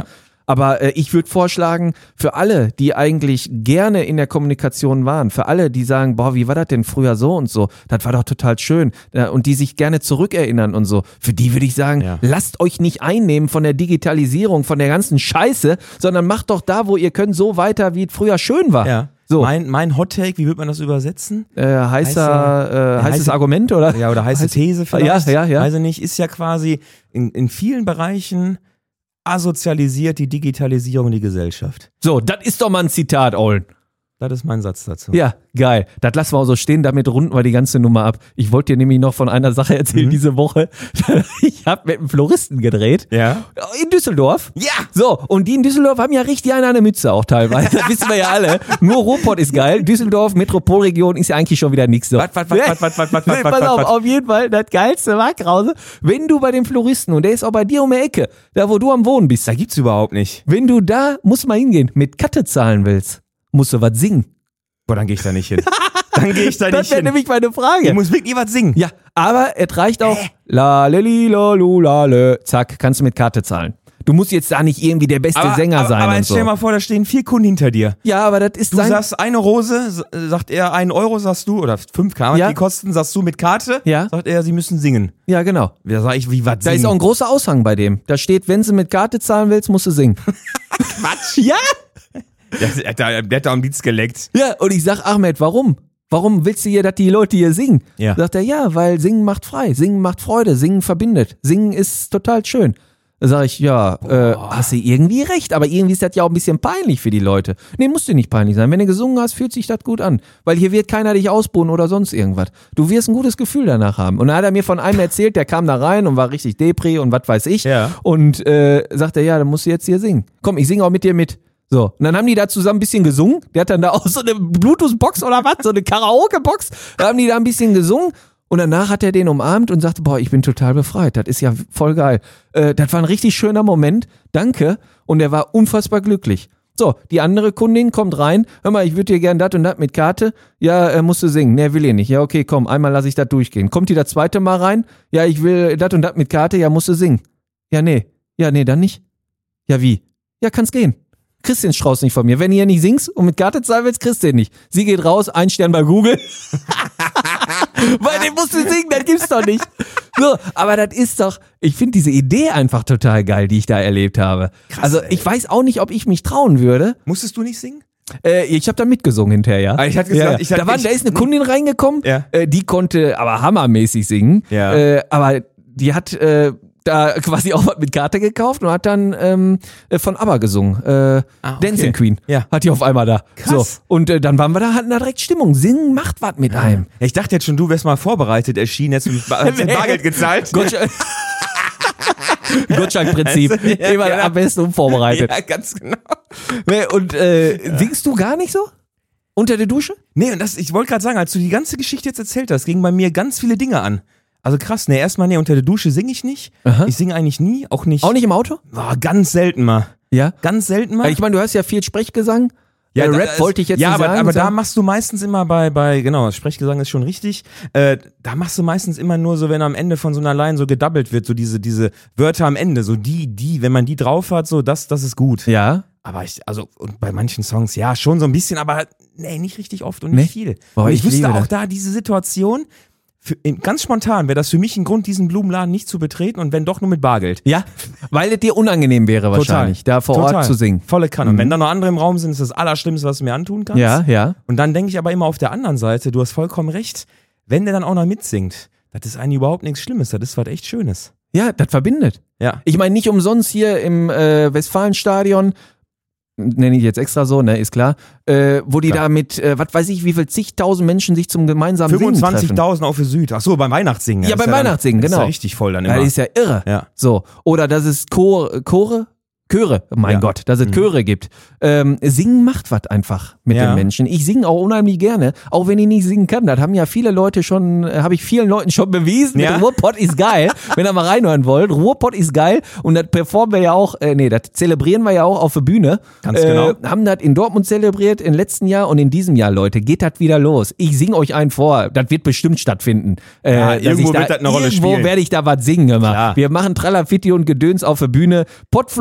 Speaker 1: Aber äh, ich würde vorschlagen, für alle, die eigentlich gerne in der Kommunikation waren, für alle, die sagen, boah, wie war das denn früher so und so, das war doch total schön, ja, und die sich gerne zurückerinnern und so, für die würde ich sagen,
Speaker 2: Ja.
Speaker 1: lasst euch nicht einnehmen von der Digitalisierung, von der ganzen Scheiße, sondern macht doch da, wo ihr könnt, so weiter, wie es früher schön war.
Speaker 2: Ja.
Speaker 1: So.
Speaker 2: Mein, mein Hot Take, wie würde man das übersetzen?
Speaker 1: Äh, heißer,
Speaker 2: Heißer-
Speaker 1: äh, heißes
Speaker 2: heiße-
Speaker 1: Argument, oder?
Speaker 2: Ja, oder heiße These vielleicht.
Speaker 1: Ja, ja, ja.
Speaker 2: Weiß ich nicht, ist ja quasi in, in vielen Bereichen asozialisiert die Digitalisierung die Gesellschaft.
Speaker 1: So, das ist doch mal ein Zitat, Ollen.
Speaker 2: Das ist mein Satz dazu.
Speaker 1: Ja, geil. Das lassen wir auch so stehen, damit runden wir die ganze Nummer ab. Ich wollte dir nämlich noch von einer Sache erzählen
Speaker 2: Mhm.
Speaker 1: diese Woche. Ich habe mit einem Floristen gedreht.
Speaker 2: Ja?
Speaker 1: In Düsseldorf.
Speaker 2: Ja!
Speaker 1: So, und die in Düsseldorf haben ja richtig eine an der Mütze auch teilweise. Das wissen wir ja alle. Nur Ruhrpott ist geil. Düsseldorf, Metropolregion ist ja eigentlich schon wieder nichts so.
Speaker 2: Was, was, was, was, was, was, was,
Speaker 1: Nee,
Speaker 2: was,
Speaker 1: pass
Speaker 2: was,
Speaker 1: auf,
Speaker 2: was?
Speaker 1: auf jeden Fall, das Geilste war, Krause, wenn du bei dem Floristen, und der ist auch bei dir um die Ecke, da wo du am Wohnen bist,
Speaker 2: Da gibt's überhaupt nicht.
Speaker 1: wenn du da, musst mal hingehen, mit Katte zahlen willst, musst du was singen.
Speaker 2: Boah, dann gehe ich da nicht hin. Dann gehe ich da
Speaker 1: Das
Speaker 2: nicht
Speaker 1: wäre
Speaker 2: hin.
Speaker 1: nämlich meine Frage.
Speaker 2: Ich muss wirklich was singen.
Speaker 1: Ja, aber es reicht auch. La li la lu la le. Zack, kannst du mit Karte zahlen. Du musst jetzt da nicht irgendwie der beste
Speaker 2: aber,
Speaker 1: Sänger
Speaker 2: aber,
Speaker 1: sein
Speaker 2: aber
Speaker 1: und
Speaker 2: jetzt
Speaker 1: so.
Speaker 2: stell dir mal vor, da stehen vier Kunden hinter dir.
Speaker 1: Ja, aber das ist
Speaker 2: Du
Speaker 1: sein.
Speaker 2: sagst eine Rose, s- sagt er einen Euro, sagst du, oder fünf K,
Speaker 1: Ja.
Speaker 2: die kosten, sagst du mit Karte,
Speaker 1: Ja.
Speaker 2: sagt er, sie müssen singen.
Speaker 1: Ja, genau.
Speaker 2: Da sag ich, wie was
Speaker 1: Da
Speaker 2: singen?
Speaker 1: ist auch ein großer Aushang bei dem. Da steht, wenn du mit Karte zahlen willst, musst du singen.
Speaker 2: Quatsch.
Speaker 1: Ja?
Speaker 2: Der, der, der, der hat da am Lied geleckt.
Speaker 1: Ja, und ich sag, Ahmed, warum? Warum willst du hier, dass die Leute hier singen?
Speaker 2: Ja.
Speaker 1: Sagt er, ja, weil Singen macht frei, Singen macht Freude, Singen verbindet. Singen ist total schön. Da sag ich, ja, äh, hast du irgendwie recht, aber irgendwie ist das ja auch ein bisschen peinlich für die Leute. Nee, muss dir nicht peinlich sein. Wenn du gesungen hast, fühlt sich das gut an. Weil hier wird keiner dich ausbuhen oder sonst irgendwas. Du wirst ein gutes Gefühl danach haben. Und dann hat er mir von einem erzählt, der kam da rein und war richtig Depri und was weiß ich.
Speaker 2: Ja.
Speaker 1: Und äh, sagt er, ja, dann musst du jetzt hier singen. Komm, ich singe auch mit dir mit. So, und dann haben die da zusammen ein bisschen gesungen. Der hat dann da auch so eine Bluetooth-Box oder was, so eine Karaoke-Box. Da haben die da ein bisschen gesungen. Und danach hat er den umarmt und sagte, boah, ich bin total befreit. Das ist ja voll geil. Äh, das war ein richtig schöner Moment. Danke. Und er war unfassbar glücklich. So, die andere Kundin kommt rein. Hör mal, ich würde dir gern das und das mit Karte. Ja, äh, musst du singen. Nee, will ich nicht. Ja, okay, komm, einmal lasse ich das durchgehen. Kommt die das zweite Mal rein? Ja, ich will das und das mit Karte. Ja, musst du singen. Ja, nee. Ja, nee, dann nicht. Ja, wie? Ja, kann's gehen. Kriegst den Strauß nicht von mir. Wenn du hier nicht singst und mit Karte zahlen willst, kriegst du den nicht. Sie geht raus, ein Stern bei Google. Weil den musst du singen, das gibt's doch nicht. So, aber das ist doch, ich finde diese Idee einfach total geil, die ich da erlebt habe.
Speaker 2: Krass,
Speaker 1: also
Speaker 2: ey.
Speaker 1: ich weiß auch nicht, ob ich mich trauen würde.
Speaker 2: Musstest du nicht singen?
Speaker 1: Äh, ich habe da mitgesungen hinterher, ja.
Speaker 2: Ah, ich hatte gesagt,
Speaker 1: ja, ja.
Speaker 2: ich hatte-
Speaker 1: da, war,
Speaker 2: ich-
Speaker 1: da ist eine Kundin reingekommen,
Speaker 2: Ja.
Speaker 1: äh, die konnte aber hammermäßig singen.
Speaker 2: Ja.
Speaker 1: Äh, aber die hat äh, da quasi auch was mit Karte gekauft und hat dann ähm, äh, von ABBA gesungen. Äh,
Speaker 2: Ah, okay.
Speaker 1: Dancing Queen.
Speaker 2: Ja.
Speaker 1: Hat die auf einmal da.
Speaker 2: Krass.
Speaker 1: So. Und äh, dann waren wir da, hatten da direkt Stimmung. Singen macht was mit einem.
Speaker 2: Ja, ich dachte jetzt schon, du wärst mal vorbereitet erschienen, jetzt mit Bar- hast du Bargeld gezahlt.
Speaker 1: Gottschalk- Gottschalk-Prinzip.
Speaker 2: Also, ja,
Speaker 1: Immer
Speaker 2: genau.
Speaker 1: am besten unvorbereitet.
Speaker 2: Ja, ganz genau.
Speaker 1: Nee, Und äh, singst du gar nicht so? Unter der Dusche?
Speaker 2: Nee, und das, ich wollte gerade sagen, als du die ganze Geschichte jetzt erzählt hast, gingen bei mir ganz viele Dinge an. Also krass, ne, erstmal, ne, unter der Dusche singe ich nicht.
Speaker 1: Aha.
Speaker 2: Ich singe eigentlich nie, auch nicht.
Speaker 1: Auch nicht im Auto?
Speaker 2: Boah, ganz selten mal.
Speaker 1: Ja.
Speaker 2: Ganz selten mal.
Speaker 1: Ich meine, du hast ja viel Sprechgesang. Ja,
Speaker 2: da-
Speaker 1: Rap
Speaker 2: das-
Speaker 1: wollte ich jetzt
Speaker 2: ja,
Speaker 1: nicht
Speaker 2: aber,
Speaker 1: sagen.
Speaker 2: aber da
Speaker 1: sondern-
Speaker 2: machst du meistens immer bei, bei, genau, Sprechgesang ist schon richtig, äh, da machst du meistens immer nur so, wenn am Ende von so einer Line so gedoubelt wird, so diese, diese Wörter am Ende, so die, die, wenn man die drauf hat, so, das, das ist gut.
Speaker 1: Ja.
Speaker 2: Aber ich, also, und bei manchen Songs, ja, schon so ein bisschen, aber nee, nicht richtig oft und nicht
Speaker 1: Nee?
Speaker 2: viel.
Speaker 1: Boah,
Speaker 2: und ich,
Speaker 1: ich
Speaker 2: wüsste
Speaker 1: liebe
Speaker 2: auch
Speaker 1: das.
Speaker 2: da diese Situation, für, ganz spontan wäre das für mich ein Grund, diesen Blumenladen nicht zu betreten und wenn doch nur mit Bargeld.
Speaker 1: Ja, weil es dir unangenehm wäre wahrscheinlich, da vor
Speaker 2: Total.
Speaker 1: Ort zu singen.
Speaker 2: Volle Kanne. Und wenn da noch andere im Raum sind, ist das Allerschlimmste, was du mir antun kannst.
Speaker 1: Ja, ja.
Speaker 2: Und dann denke ich aber immer auf der anderen Seite, du hast vollkommen recht, wenn der dann auch noch mitsingt, das ist eigentlich überhaupt nichts Schlimmes, das ist was echt Schönes.
Speaker 1: Ja, das verbindet.
Speaker 2: Ja.
Speaker 1: Ich meine, nicht umsonst hier im äh, Westfalenstadion, nenne ich jetzt extra so, ne, ist klar, äh, wo die
Speaker 2: Klar.
Speaker 1: da mit, äh, was weiß ich, wie viel zigtausend Menschen sich zum gemeinsamen Singen treffen.
Speaker 2: fünfundzwanzigtausend auch für Süd. Ach so, beim Weihnachtssingen.
Speaker 1: Ja,
Speaker 2: das
Speaker 1: beim
Speaker 2: ist dann-
Speaker 1: Weihnachtssingen,
Speaker 2: das
Speaker 1: genau.
Speaker 2: Ist ja richtig voll dann immer.
Speaker 1: Ja, das ist ja irre.
Speaker 2: Ja.
Speaker 1: So. Oder dass es Chor, Chore, Chöre, mein
Speaker 2: Ja.
Speaker 1: Gott, dass es
Speaker 2: Mhm.
Speaker 1: Chöre gibt. Ähm, singen macht was einfach mit
Speaker 2: Ja.
Speaker 1: den Menschen. Ich singe auch unheimlich gerne, auch wenn ich nicht singen kann. Das haben ja viele Leute schon, äh, habe ich vielen Leuten schon bewiesen.
Speaker 2: Ja.
Speaker 1: Ruhrpott ist geil, wenn ihr mal reinhören wollt. Ruhrpott ist geil und das performen wir ja auch, äh, nee, das zelebrieren wir ja auch auf der Bühne.
Speaker 2: Ganz
Speaker 1: äh,
Speaker 2: genau.
Speaker 1: Haben das in Dortmund zelebriert im letzten Jahr und in diesem Jahr, Leute, geht das wieder los. Ich singe euch einen vor, das wird bestimmt stattfinden. Äh,
Speaker 2: Ja,
Speaker 1: dass
Speaker 2: irgendwo
Speaker 1: ich da,
Speaker 2: wird das eine Rolle
Speaker 1: irgendwo
Speaker 2: spielen.
Speaker 1: werde ich da was singen immer.
Speaker 2: Klar.
Speaker 1: Wir machen Tralafitti und Gedöns auf der Bühne. Podfluencer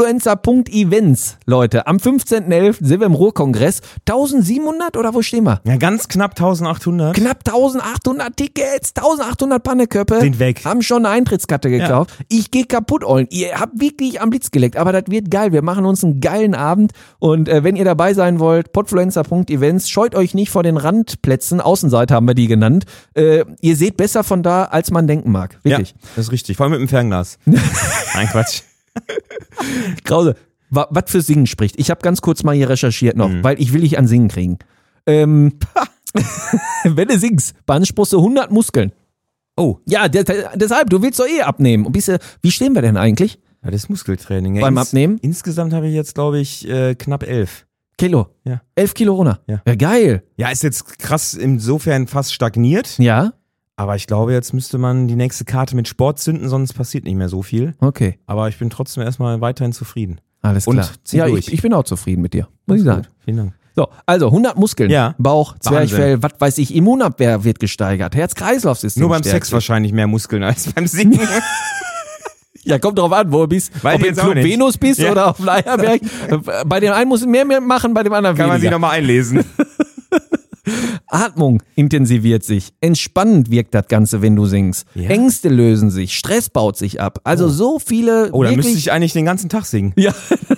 Speaker 1: Punkt Events, Leute. Am fünfzehnten elften sind wir im Ruhrkongress. eintausendsiebenhundert oder wo stehen wir?
Speaker 2: Ja, ganz knapp eintausendachthundert.
Speaker 1: Knapp eintausendachthundert Tickets, eintausendachthundert Panneköppe.
Speaker 2: Sind weg.
Speaker 1: Haben schon eine Eintrittskarte gekauft. Ja. Ich gehe kaputt, Ollen. Ihr habt wirklich am Blitz geleckt, aber das wird geil. Wir machen uns einen geilen Abend und äh, wenn ihr dabei sein wollt, podfluencer Punkt Events, scheut euch nicht vor den Randplätzen, Außenseite haben wir die genannt. Äh, ihr seht besser von da, als man denken mag. Wirklich.
Speaker 2: Ja, das ist richtig. Vor allem mit dem Fernglas. Nein, Quatsch.
Speaker 1: Krause, wa- was für Singen spricht. Ich habe ganz kurz mal hier recherchiert noch,
Speaker 2: Mhm.
Speaker 1: weil ich will dich an Singen kriegen. Ähm, wenn du singst, beanspruchst du hundert Muskeln.
Speaker 2: Oh.
Speaker 1: Ja, de- de- deshalb, du willst doch eh abnehmen. Und bist du, wie stehen wir denn eigentlich?
Speaker 2: Ja, das ist Muskeltraining. Ja,
Speaker 1: Beim
Speaker 2: ins-
Speaker 1: Abnehmen?
Speaker 2: Insgesamt habe ich jetzt, glaube ich, äh, knapp elf.
Speaker 1: Kilo.
Speaker 2: Ja.
Speaker 1: Elf Kilo runter.
Speaker 2: Ja.
Speaker 1: Ja, geil.
Speaker 2: Ja, ist jetzt krass insofern fast stagniert.
Speaker 1: Ja,
Speaker 2: Aber ich glaube, jetzt müsste man die nächste Karte mit Sport zünden, sonst passiert nicht mehr so viel.
Speaker 1: okay.
Speaker 2: Aber ich bin trotzdem erstmal weiterhin zufrieden.
Speaker 1: Alles
Speaker 2: Und
Speaker 1: klar.
Speaker 2: zieh
Speaker 1: Ja,
Speaker 2: durch.
Speaker 1: ich, ich bin auch zufrieden mit dir, muss ich sagen.
Speaker 2: Gut, vielen Dank.
Speaker 1: So, also hundert Muskeln.
Speaker 2: Ja.
Speaker 1: Bauch, Zwerchfell,
Speaker 2: Wahnsinn.
Speaker 1: was weiß ich, Immunabwehr wird gesteigert, Herz-Kreislauf-System
Speaker 2: Nur beim
Speaker 1: stärkt
Speaker 2: Sex
Speaker 1: sich.
Speaker 2: wahrscheinlich mehr Muskeln als beim Singen.
Speaker 1: Ja, kommt drauf an, wo du bist.
Speaker 2: Weiß
Speaker 1: Ob
Speaker 2: ich
Speaker 1: du im
Speaker 2: jetzt auch
Speaker 1: Club
Speaker 2: nicht.
Speaker 1: Venus bist
Speaker 2: Ja.
Speaker 1: oder auf Leierberg. Bei dem einen muss mehr, mehr machen, bei dem anderen
Speaker 2: Kann man sich
Speaker 1: weniger.
Speaker 2: nochmal einlesen.
Speaker 1: Atmung intensiviert sich. Entspannend wirkt das Ganze, wenn du singst.
Speaker 2: Ja.
Speaker 1: Ängste lösen sich. Stress baut sich ab. Also so viele
Speaker 2: Oh, dann müsste
Speaker 1: wirklich...
Speaker 2: ich eigentlich den ganzen Tag singen.
Speaker 1: Ja.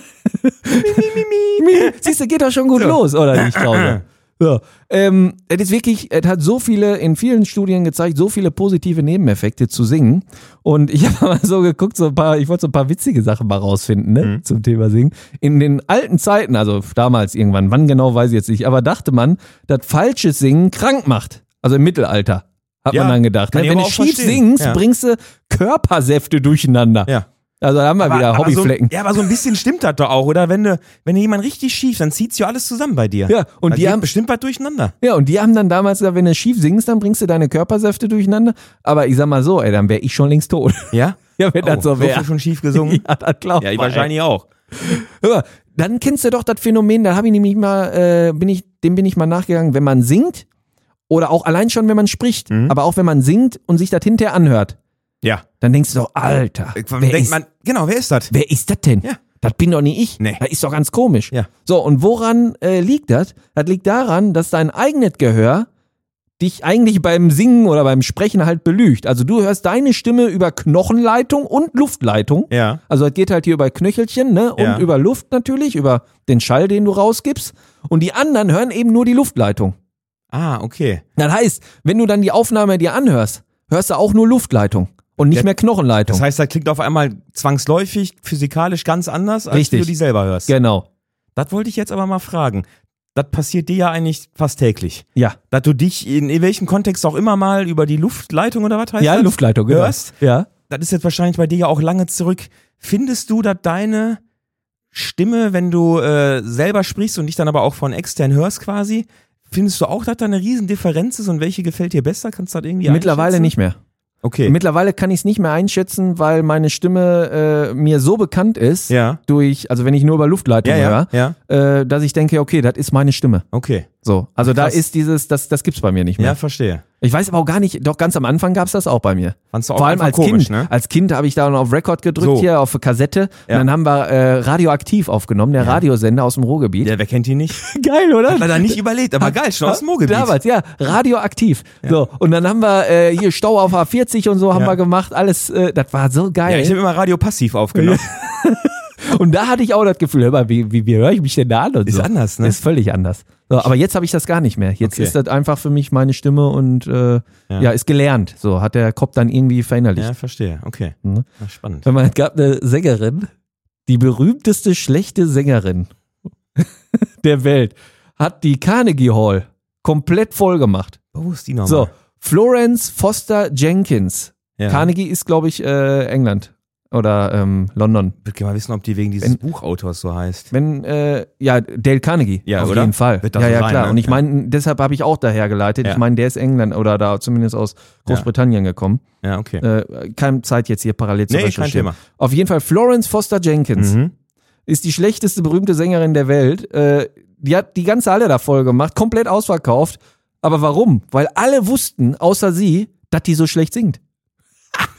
Speaker 1: Siehst du, geht doch schon gut
Speaker 2: So.
Speaker 1: los, oder nicht, Krause? Ja. Ähm, es ist wirklich, es hat so viele, in vielen Studien gezeigt, so viele positive Nebeneffekte zu singen. Und ich habe mal so geguckt, so ein paar, ich wollte so ein paar witzige Sachen mal rausfinden, ne,
Speaker 2: Mhm.
Speaker 1: zum Thema Singen. In den alten Zeiten, also damals irgendwann, wann genau weiß ich jetzt nicht, aber dachte man, dass falsches Singen krank macht. Also im Mittelalter, hat
Speaker 2: Ja,
Speaker 1: man dann gedacht.
Speaker 2: kann
Speaker 1: Ne?
Speaker 2: ich
Speaker 1: Wenn
Speaker 2: aber
Speaker 1: du
Speaker 2: auch
Speaker 1: schief
Speaker 2: verstehen.
Speaker 1: singst,
Speaker 2: Ja.
Speaker 1: bringst du Körpersäfte durcheinander.
Speaker 2: Ja.
Speaker 1: Also da haben wir wieder
Speaker 2: aber
Speaker 1: Hobbyflecken.
Speaker 2: So, ja, aber so ein bisschen stimmt das doch auch, oder? Wenn du, wenn du jemand richtig schief, dann zieht's ja alles zusammen bei dir.
Speaker 1: Ja, und
Speaker 2: Dann
Speaker 1: die
Speaker 2: geht
Speaker 1: haben-
Speaker 2: bestimmt was durcheinander.
Speaker 1: Ja, und die haben dann damals gesagt, wenn du schief singst, dann bringst du deine Körpersäfte durcheinander. Aber ich sag mal so, ey, dann wäre ich schon längst tot.
Speaker 2: Ja?
Speaker 1: Ja, wenn das so
Speaker 2: So
Speaker 1: wäre.
Speaker 2: viel schon schief gesungen?
Speaker 1: Ja, das glaub
Speaker 2: Ja, ich
Speaker 1: mal,
Speaker 2: wahrscheinlich auch.
Speaker 1: ey. Hör mal, dann kennst du doch das Phänomen, da habe ich nämlich mal, äh, bin ich, dem bin ich mal nachgegangen, wenn man singt oder auch allein schon, wenn man spricht,
Speaker 2: Mhm.
Speaker 1: aber auch wenn man singt und sich das hinterher anhört,
Speaker 2: Ja.
Speaker 1: dann denkst du doch, Alter, wer
Speaker 2: Denkt
Speaker 1: ist,
Speaker 2: man, genau, wer ist das?
Speaker 1: wer ist das denn?
Speaker 2: Ja.
Speaker 1: Das bin doch nicht ich.
Speaker 2: Nee.
Speaker 1: Das ist doch ganz komisch.
Speaker 2: Ja.
Speaker 1: So, und woran äh, liegt das? Das liegt daran, dass dein eigenes Gehör dich eigentlich beim Singen oder beim Sprechen halt belügt. Also du hörst deine Stimme über Knochenleitung und Luftleitung.
Speaker 2: Ja.
Speaker 1: Also es geht halt hier über Knöchelchen, ne? Und
Speaker 2: Ja.
Speaker 1: über Luft natürlich, über den Schall, den du rausgibst. Und die anderen hören eben nur die Luftleitung.
Speaker 2: Ah, okay.
Speaker 1: Das heißt, wenn du dann die Aufnahme dir anhörst, hörst du auch nur Luftleitung und nicht
Speaker 2: Ja,
Speaker 1: mehr Knochenleitung.
Speaker 2: Das heißt, da klingt auf einmal zwangsläufig physikalisch ganz anders, als
Speaker 1: Richtig.
Speaker 2: wie du die selber hörst.
Speaker 1: Genau.
Speaker 2: Das wollte ich jetzt aber mal fragen. Das passiert dir ja eigentlich fast täglich.
Speaker 1: Ja.
Speaker 2: Dass du dich in, in welchem Kontext auch immer mal über die Luftleitung oder was heißt
Speaker 1: Ja,
Speaker 2: das?
Speaker 1: Luftleitung, genau.
Speaker 2: hörst.
Speaker 1: Ja.
Speaker 2: Das ist jetzt wahrscheinlich bei dir ja auch lange zurück. Findest du, dass deine Stimme, wenn du äh, selber sprichst und dich dann aber auch von extern hörst quasi, findest du auch, dass da eine riesen Differenz ist und welche gefällt dir besser? Kannst du das irgendwie
Speaker 1: Mittlerweile
Speaker 2: einschätzen?
Speaker 1: nicht mehr.
Speaker 2: Okay.
Speaker 1: Mittlerweile kann ich es nicht mehr einschätzen, weil meine Stimme äh, mir so bekannt ist,
Speaker 2: ja.
Speaker 1: durch, also wenn ich nur über Luftleitung
Speaker 2: Ja, ja, ja.
Speaker 1: höre, äh, dass ich denke, okay, das ist meine Stimme.
Speaker 2: Okay.
Speaker 1: So, also da
Speaker 2: Krass.
Speaker 1: ist dieses, das, das gibt's bei mir nicht mehr.
Speaker 2: Ja, verstehe.
Speaker 1: Ich weiß aber auch gar nicht, doch ganz am Anfang gab's das auch bei mir.
Speaker 2: Fandst du auch
Speaker 1: Vor allem
Speaker 2: einfach
Speaker 1: als
Speaker 2: komisch,
Speaker 1: Kind.
Speaker 2: ne?
Speaker 1: Als Kind habe ich da noch auf Record gedrückt,
Speaker 2: So.
Speaker 1: hier auf Kassette.
Speaker 2: Ja.
Speaker 1: Und dann haben wir äh, Radioaktiv aufgenommen, der Radiosender aus dem Ruhrgebiet.
Speaker 2: Ja, wer kennt ihn nicht?
Speaker 1: Geil, oder?
Speaker 2: Hat er da nicht überlegt, aber geil, schon aus dem Moorgebiet.
Speaker 1: Damals, ja, radioaktiv. So, und dann haben wir äh, hier Stau auf A vierzig und so haben
Speaker 2: Ja.
Speaker 1: wir gemacht, alles, äh, das war so
Speaker 2: Ja,
Speaker 1: geil.
Speaker 2: ich habe immer Radio passiv aufgenommen.
Speaker 1: Und da hatte ich auch das Gefühl, hör mal, wie, wie, wie höre ich mich denn da an und
Speaker 2: Ist
Speaker 1: so.
Speaker 2: anders, ne?
Speaker 1: Ist völlig anders. So, aber jetzt habe ich das gar nicht mehr. Jetzt
Speaker 2: Okay.
Speaker 1: ist das einfach für mich meine Stimme und äh, ja.
Speaker 2: Ja.
Speaker 1: ist gelernt. So, hat der Kopf dann irgendwie verinnerlicht.
Speaker 2: Ja, verstehe. Okay.
Speaker 1: Ne?
Speaker 2: Ja, spannend.
Speaker 1: Wenn man, es gab eine Sängerin, die berühmteste schlechte Sängerin der Welt, hat die Carnegie Hall komplett voll gemacht.
Speaker 2: Wo ist die nochmal?
Speaker 1: So, Florence Foster Jenkins.
Speaker 2: ja.
Speaker 1: Carnegie ist, glaube ich, äh, England oder ähm, London.
Speaker 2: Ich würde gerne mal wissen, ob die wegen dieses
Speaker 1: Wenn-
Speaker 2: Buchautors so heißt.
Speaker 1: Wenn, äh, ja, Dale Carnegie,
Speaker 2: Ja,
Speaker 1: auf
Speaker 2: oder?
Speaker 1: jeden Fall.
Speaker 2: Wird das
Speaker 1: ja,
Speaker 2: so
Speaker 1: ja,
Speaker 2: sein,
Speaker 1: klar.
Speaker 2: ne?
Speaker 1: Und ich
Speaker 2: Ja.
Speaker 1: meine, deshalb habe ich auch daher geleitet.
Speaker 2: Ja.
Speaker 1: Ich meine, der ist England oder da zumindest aus Großbritannien gekommen.
Speaker 2: Ja, okay.
Speaker 1: Äh, keine Zeit jetzt hier parallel zu
Speaker 2: Nee, kein
Speaker 1: recherchieren.
Speaker 2: Thema.
Speaker 1: Auf jeden Fall, Florence Foster Jenkins
Speaker 2: Mhm.
Speaker 1: ist die schlechteste berühmte Sängerin der Welt. Äh, die hat die ganze Halle da voll gemacht, komplett ausverkauft. Aber warum? Weil alle wussten, außer sie, dass die so schlecht singt.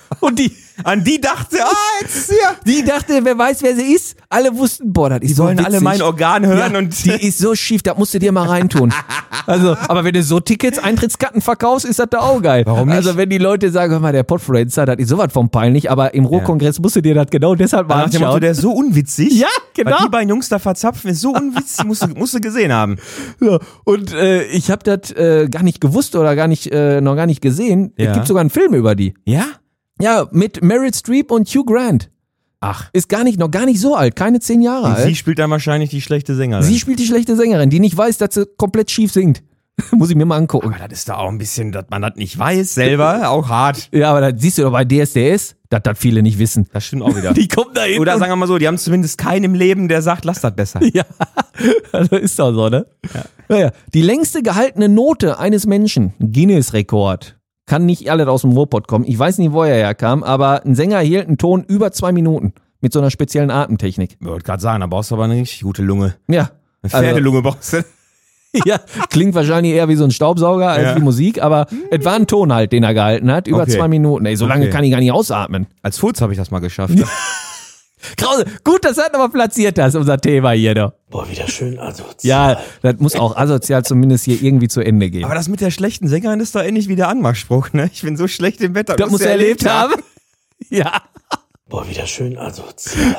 Speaker 1: Und die,
Speaker 2: An die dachte, ah, jetzt hier.
Speaker 1: die dachte, wer weiß, wer sie ist. Alle wussten, boah, das ist
Speaker 2: Die
Speaker 1: so
Speaker 2: wollen
Speaker 1: witzig.
Speaker 2: alle mein Organ hören
Speaker 1: Ja,
Speaker 2: und
Speaker 1: die ist so schief, da musst du dir mal reintun. Also, aber wenn du so Tickets, Eintrittskarten verkaufst, ist das da auch geil.
Speaker 2: Warum nicht?
Speaker 1: Also wenn die Leute sagen, hör mal, der Podfluencer, das ist sowas von peinlich, aber im Ruhrkongress musst du dir das genau deshalb mal
Speaker 2: nach dem Motto,
Speaker 1: anschauen.
Speaker 2: der ist so unwitzig.
Speaker 1: Ja, genau.
Speaker 2: Was die beiden Jungs da verzapfen, ist so unwitzig, musst du, musst du gesehen haben.
Speaker 1: Ja, und äh, ich habe das äh, gar nicht gewusst oder gar nicht äh, noch gar nicht gesehen.
Speaker 2: Ja.
Speaker 1: Es gibt sogar einen Film über die.
Speaker 2: Ja?
Speaker 1: Ja, mit Meryl Streep und Hugh Grant.
Speaker 2: Ach.
Speaker 1: Ist gar nicht, noch gar nicht so alt, keine zehn Jahre
Speaker 2: Und
Speaker 1: alt.
Speaker 2: sie spielt dann wahrscheinlich die schlechte Sängerin.
Speaker 1: Sie spielt die schlechte Sängerin, die nicht weiß, dass sie komplett schief singt. Muss ich mir mal angucken.
Speaker 2: Aber das ist da auch ein bisschen, dass man das nicht weiß selber, auch hart.
Speaker 1: Ja, aber das siehst du doch bei D S D S, dass das viele nicht wissen.
Speaker 2: Das stimmt auch wieder.
Speaker 1: Die kommen da hin.
Speaker 2: Oder sagen wir mal so, die haben zumindest keinen im Leben, der sagt, lass das besser.
Speaker 1: Ja, also ist doch so, ne? Ja. Naja, die längste gehaltene Note eines Menschen, Guinness-Rekord, kann nicht alles aus dem Ruhrpott kommen. Ich weiß nicht, wo er herkam, aber ein Sänger hielt einen Ton über zwei Minuten mit so einer speziellen Atemtechnik.
Speaker 2: Ich wollte gerade sagen, da brauchst du aber eine richtig gute Lunge.
Speaker 1: Ja.
Speaker 2: Eine Pferdelunge brauchst du.
Speaker 1: Ja, klingt wahrscheinlich eher wie so ein Staubsauger als
Speaker 2: Ja.
Speaker 1: wie Musik, aber es war ein Ton halt, den er gehalten hat, über
Speaker 2: Okay.
Speaker 1: zwei Minuten. Ey, so lange
Speaker 2: Okay.
Speaker 1: kann ich gar nicht ausatmen.
Speaker 2: Als Furz habe ich das mal geschafft.
Speaker 1: Krause, gut, dass du das nochmal platziert hast, unser Thema hier doch.
Speaker 4: Boah, wieder schön asozial.
Speaker 1: Ja, das muss auch asozial zumindest hier irgendwie zu Ende gehen.
Speaker 2: Aber das mit der schlechten Sängerin ist doch ähnlich wie der Anmachspruch, ne? Ich bin so schlecht im Wetter.
Speaker 1: das musst du erlebt haben. Ja,
Speaker 4: Boah, wieder schön asozial.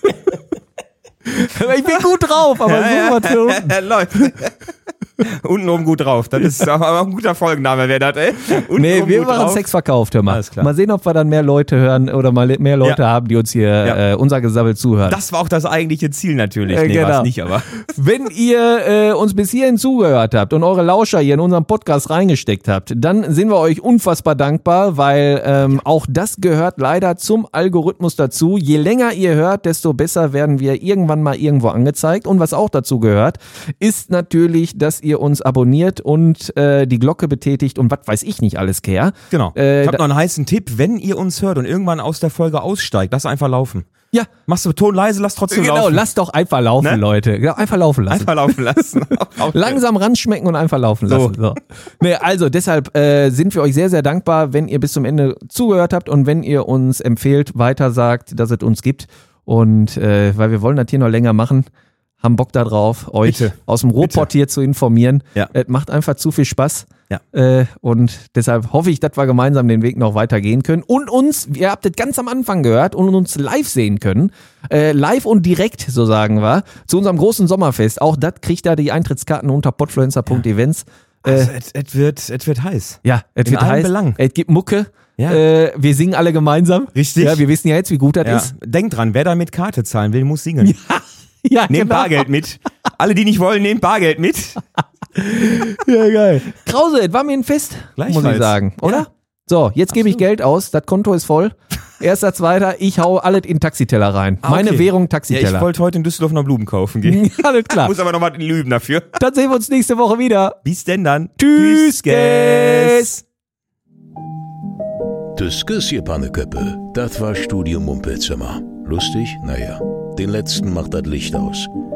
Speaker 1: ich bin gut drauf, aber so was für unten.
Speaker 2: Er läuft. Unten oben gut drauf. Das ist aber ein guter Folgenname, wer das, ey. Unten
Speaker 1: Nee,
Speaker 2: oben
Speaker 1: wir
Speaker 2: gut
Speaker 1: machen
Speaker 2: drauf.
Speaker 1: Sex verkauft, hör mal.
Speaker 2: Alles klar.
Speaker 1: Mal sehen, ob wir dann mehr Leute hören oder mal mehr Leute
Speaker 2: Ja.
Speaker 1: haben, die uns hier
Speaker 2: Ja.
Speaker 1: äh, unser Gesabbel zuhören.
Speaker 2: Das war auch das eigentliche Ziel natürlich.
Speaker 1: Äh,
Speaker 2: Nee,
Speaker 1: genau.
Speaker 2: war's nicht, aber.
Speaker 1: Wenn ihr äh, uns bis hierhin zugehört habt und eure Lauscher hier in unseren Podcast reingesteckt habt, dann sind wir euch unfassbar dankbar, weil ähm, auch das gehört leider zum Algorithmus dazu. Je länger ihr hört, desto besser werden wir irgendwann mal irgendwo angezeigt. Und was auch dazu gehört, ist natürlich, dass ihr uns abonniert und äh, die Glocke betätigt und was weiß ich nicht alles, Care.
Speaker 2: Genau.
Speaker 1: Äh,
Speaker 2: ich habe
Speaker 1: da-
Speaker 2: noch einen heißen Tipp. Wenn ihr uns hört und irgendwann aus der Folge aussteigt, lasst einfach laufen.
Speaker 1: Ja,
Speaker 2: Machst du Ton leise, lass trotzdem
Speaker 1: genau,
Speaker 2: laufen.
Speaker 1: lasst doch einfach laufen,
Speaker 2: Ne?
Speaker 1: Leute. Genau, einfach laufen lassen.
Speaker 2: Einfach laufen lassen. Auch-
Speaker 1: Langsam ranschmecken und einfach laufen
Speaker 2: So.
Speaker 1: lassen. So. Nee, also deshalb äh, sind wir euch sehr, sehr dankbar, wenn ihr bis zum Ende zugehört habt und wenn ihr uns empfehlt, weiter sagt, dass es uns gibt. Und äh, weil wir wollen das hier noch länger machen, haben Bock da drauf, euch
Speaker 2: Bitte.
Speaker 1: aus dem Ruhrpott hier zu informieren.
Speaker 2: Ja.
Speaker 1: Es macht einfach zu viel Spaß.
Speaker 2: Ja.
Speaker 1: Äh, und deshalb hoffe ich, dass wir gemeinsam den Weg noch weitergehen können und uns, ihr habt es ganz am Anfang gehört, und uns live sehen können. Äh, live und direkt, so sagen wir, zu unserem großen Sommerfest. Auch das kriegt da die Eintrittskarten unter podfluencer punkt events. Äh,
Speaker 2: Also, es, es, wird, es wird heiß.
Speaker 1: ja, es
Speaker 2: in
Speaker 1: wird
Speaker 2: allen
Speaker 1: heiß.
Speaker 2: Belangen.
Speaker 1: Es gibt Mucke.
Speaker 2: Ja.
Speaker 1: Äh, wir singen alle gemeinsam.
Speaker 2: Richtig.
Speaker 1: Ja, wir wissen ja jetzt, wie gut das
Speaker 2: Ja.
Speaker 1: ist.
Speaker 2: Denkt dran, wer da mit Karte zahlen will, muss singen.
Speaker 1: Ja,
Speaker 2: Nehmt
Speaker 1: genau.
Speaker 2: Bargeld mit. Alle, die nicht wollen, nehmt Bargeld mit.
Speaker 1: Ja, geil. Krause, es war mir ein Fest, muss
Speaker 2: Gleichfalls.
Speaker 1: ich sagen, oder?
Speaker 2: Ja.
Speaker 1: So, jetzt gebe ich Geld aus, das Konto ist voll. Erster, zweiter, ich hau alles in Taxiteller rein.
Speaker 2: Ah,
Speaker 1: Meine
Speaker 2: okay.
Speaker 1: Währung
Speaker 2: Ja,
Speaker 1: Taxiteller.
Speaker 2: ich wollte heute in Düsseldorf noch Blumen kaufen gehen.
Speaker 1: Alles klar.
Speaker 2: Muss aber noch mal in Lüben dafür.
Speaker 1: Dann sehen wir uns nächste Woche wieder.
Speaker 2: Bis denn dann.
Speaker 1: Tschüss, Guess.
Speaker 3: Das Küsschen Panneköppe, das war Studio Mumpelzimmer. Lustig? Naja, den letzten macht das Licht aus.